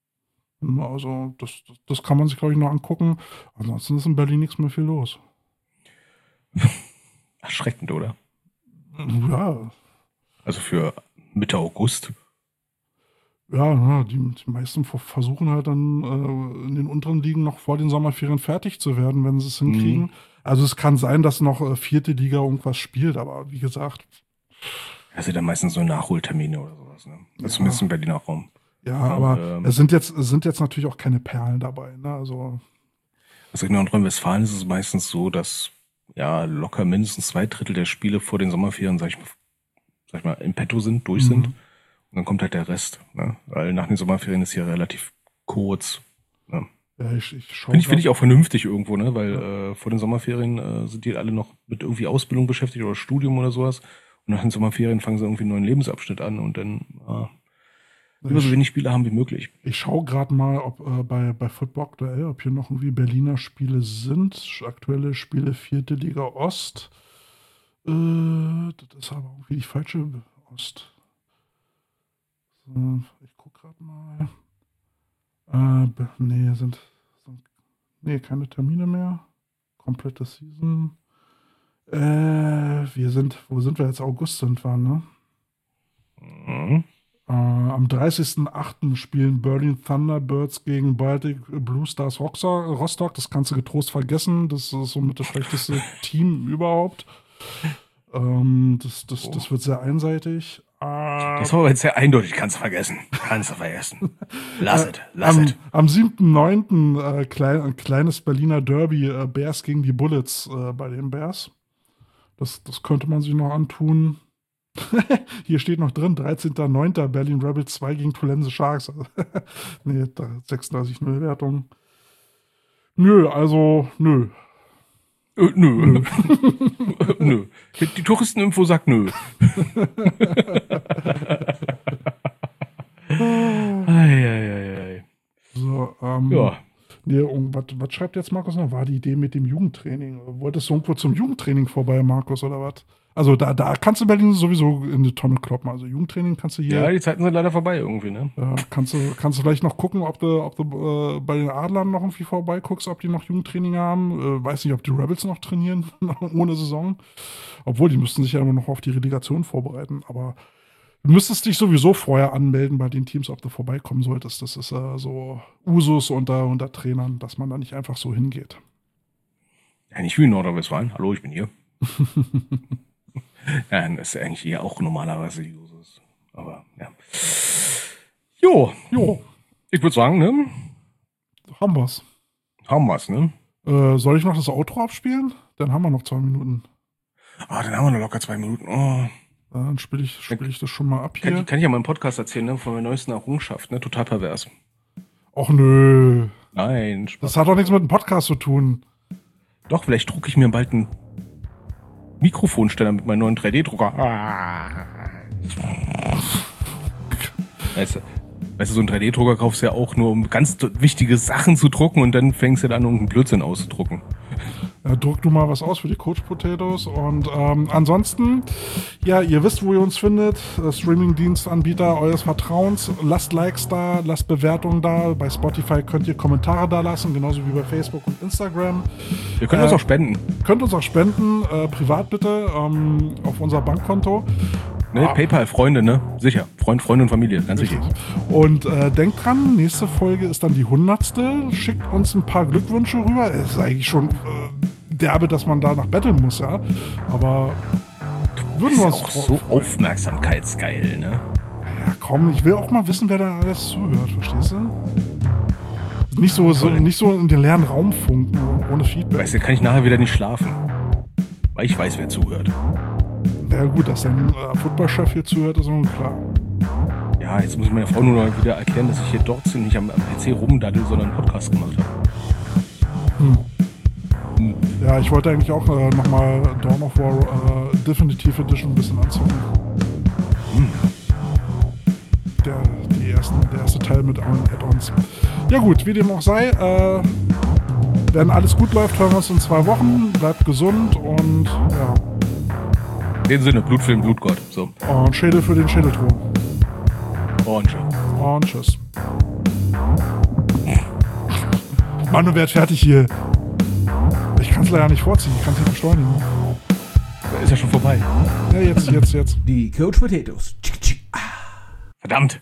Also, das, das, das kann man sich, glaube ich, noch angucken. Ansonsten ist in Berlin nichts mehr viel los. Erschreckend, oder? Ja, Also für Mitte August. ja, ja, die, die meisten ver- versuchen halt dann äh, in den unteren Ligen noch vor den Sommerferien fertig zu werden, wenn sie es hinkriegen. Mhm. Also es kann sein, dass noch äh, vierte Liga irgendwas spielt, aber wie gesagt, Das sind dann meistens so Nachholtermine oder sowas, ne? Ja. Also zumindest im Berliner Raum. ja, Ja, aber ähm. es sind jetzt, es sind jetzt natürlich auch keine Perlen dabei. Ne? Also Also in Nordrhein-Westfalen ist es meistens so, dass ja locker mindestens zwei Drittel der Spiele vor den Sommerferien, sag ich mal, sag ich mal, im Petto sind, durch Mhm. sind. Und dann kommt halt der Rest, ne? Weil nach den Sommerferien ist hier relativ kurz. Ne? ja, ich, ich schaue Finde ich, finde ich auch vernünftig irgendwo, ne? Weil äh, vor den Sommerferien äh, sind die alle noch mit irgendwie Ausbildung beschäftigt oder Studium oder sowas. Und nach den Sommerferien fangen sie irgendwie einen neuen Lebensabschnitt an und dann äh, lieber so ich, wenig Spiele haben wie möglich. ich schaue gerade mal, ob äh, bei, bei Football aktuell, ob hier noch irgendwie Berliner Spiele sind. Aktuelle Spiele vierte Liga Ost. Äh, das ist aber irgendwie die falsche Ost. So, ich gucke gerade mal. Äh, be- nee, sind, sind nee, keine Termine mehr. Komplette Season. Äh, wir sind, wo sind wir jetzt? August sind wir, ne? Mhm. Äh, am dreißigsten achten spielen Berlin Thunderbirds gegen Baltic Blue Stars Rostock. Das kannst du getrost vergessen. Das ist somit das schlechteste Team überhaupt. Ähm, das, das, Oh. das wird sehr einseitig. Äh, Das war aber jetzt sehr eindeutig. Kannst du vergessen. Kannst du vergessen. Lass es. Lass am, es. am siebten neunten Äh, klein, ein kleines Berliner Derby, äh, Bears gegen die Bullets äh, bei den Bears. Das, das könnte man sich noch antun. Hier steht noch drin, dreizehnten neunten Berlin Rebels zwei gegen Tulense Sharks. Nee, sechsunddreißig null Wertung. Nö, also, nö. Äh, nö. Nö. Die, die Touristeninfo sagt nö. Eieiei. So, ähm, Ja. nee, und was, was schreibt jetzt Markus noch? War die Idee mit dem Jugendtraining? Wolltest du irgendwo zum Jugendtraining vorbei, Markus, oder was? Also da, da kannst du Berlin sowieso in die Tonne kloppen. Also Jugendtraining kannst du hier. Ja, die Zeiten sind leider vorbei irgendwie, ne? Ja, kannst, du, kannst du vielleicht noch gucken, ob du, ob du äh, bei den Adlern noch irgendwie vorbeiguckst, ob die noch Jugendtraining haben. Äh, weiß nicht, ob die Rebels noch trainieren ohne Saison. Obwohl, die müssten sich ja immer noch auf die Relegation vorbereiten. Aber du müsstest dich sowieso vorher anmelden bei den Teams, ob du vorbeikommen solltest. Das ist äh, so Usus unter, unter Trainern, dass man da nicht einfach so hingeht. Ja, nicht wie in Nordrhein-Westfalen. Hallo, ich bin hier. Ja, das ist ja eigentlich hier auch normalerweise die Usus. Aber, ja. Jo, Jo, ich würde sagen, ne? haben wir's. Haben wir's, ne? Äh, soll ich noch das Outro abspielen? Dann haben wir noch zwei Minuten. Ah, dann haben wir noch locker zwei Minuten. Oh. Dann spiele ich, spiel ich das schon mal ab Kann, hier. ich- kann ich ja mal im Podcast erzählen, ne? Von meiner neuesten Errungenschaft, ne? Total pervers. Och nö. Nein, Spaß. Das hat doch nichts mit dem Podcast zu tun. Doch, vielleicht drucke ich mir bald einen Mikrofonständer mit meinem neuen drei D-Drucker. Ah. Weißt du, weißt du, so ein drei D-Drucker kaufst du ja auch nur, um ganz wichtige Sachen zu drucken und dann fängst du dann an, irgendeinen Blödsinn auszudrucken. Ja, druck du mal was aus für die Coach Potatoes. Und ähm, ansonsten, ja, ihr wisst, wo ihr uns findet. Äh, Streaming-Dienstanbieter eures Vertrauens. Lasst Likes da, lasst Bewertungen da. Bei Spotify könnt ihr Kommentare da lassen, genauso wie bei Facebook und Instagram. Ihr könnt Äh, uns auch spenden. Könnt uns auch spenden, äh, privat bitte, ähm, auf unser Bankkonto. Ne? Ah. PayPal, Freunde, ne? Sicher. Freund, Freunde und Familie, ganz wichtig. Und äh, denkt dran, nächste Folge ist dann die hundertste. Schickt uns ein paar Glückwünsche rüber. Es ist eigentlich schon äh, derbe, dass man danach betteln muss, ja. Aber würden wir Ist uns auch drauf so freuen. aufmerksamkeitsgeil, ne? Ja, komm, ich will auch mal wissen, wer da alles zuhört, verstehst du? Nicht so, so, nicht so in den leeren Raum funken, ohne Feedback. Weißt du, kann ich nachher wieder nicht schlafen. Weil ich weiß, wer zuhört. Ja gut, dass dein äh, Footballchef hier zuhört, ist nun klar. Ja, jetzt muss ich meiner Frau nur noch wieder erklären, dass ich hier dort nicht am, am P C rumdaddel, sondern einen Podcast gemacht habe. Hm. Hm. Ja, ich wollte eigentlich auch äh, nochmal Dawn of War äh, Definitive Edition ein bisschen anzocken. Hm. Der, die ersten, der erste Teil mit allen Add-ons. Ja gut, wie dem auch sei, äh, wenn alles gut läuft, hören wir uns in zwei Wochen. Bleibt gesund und ja. In dem Sinne, Blutfilm, Blutgott. So, Und Schädel für den Schädelthron. Orange. Und tschüss. Mann, du werd fertig hier. Ich kann es leider nicht vorziehen, ich kann es nicht beschleunigen. Ist ja schon vorbei. Ja, jetzt, jetzt, jetzt. Die Coach Potatoes. Verdammt.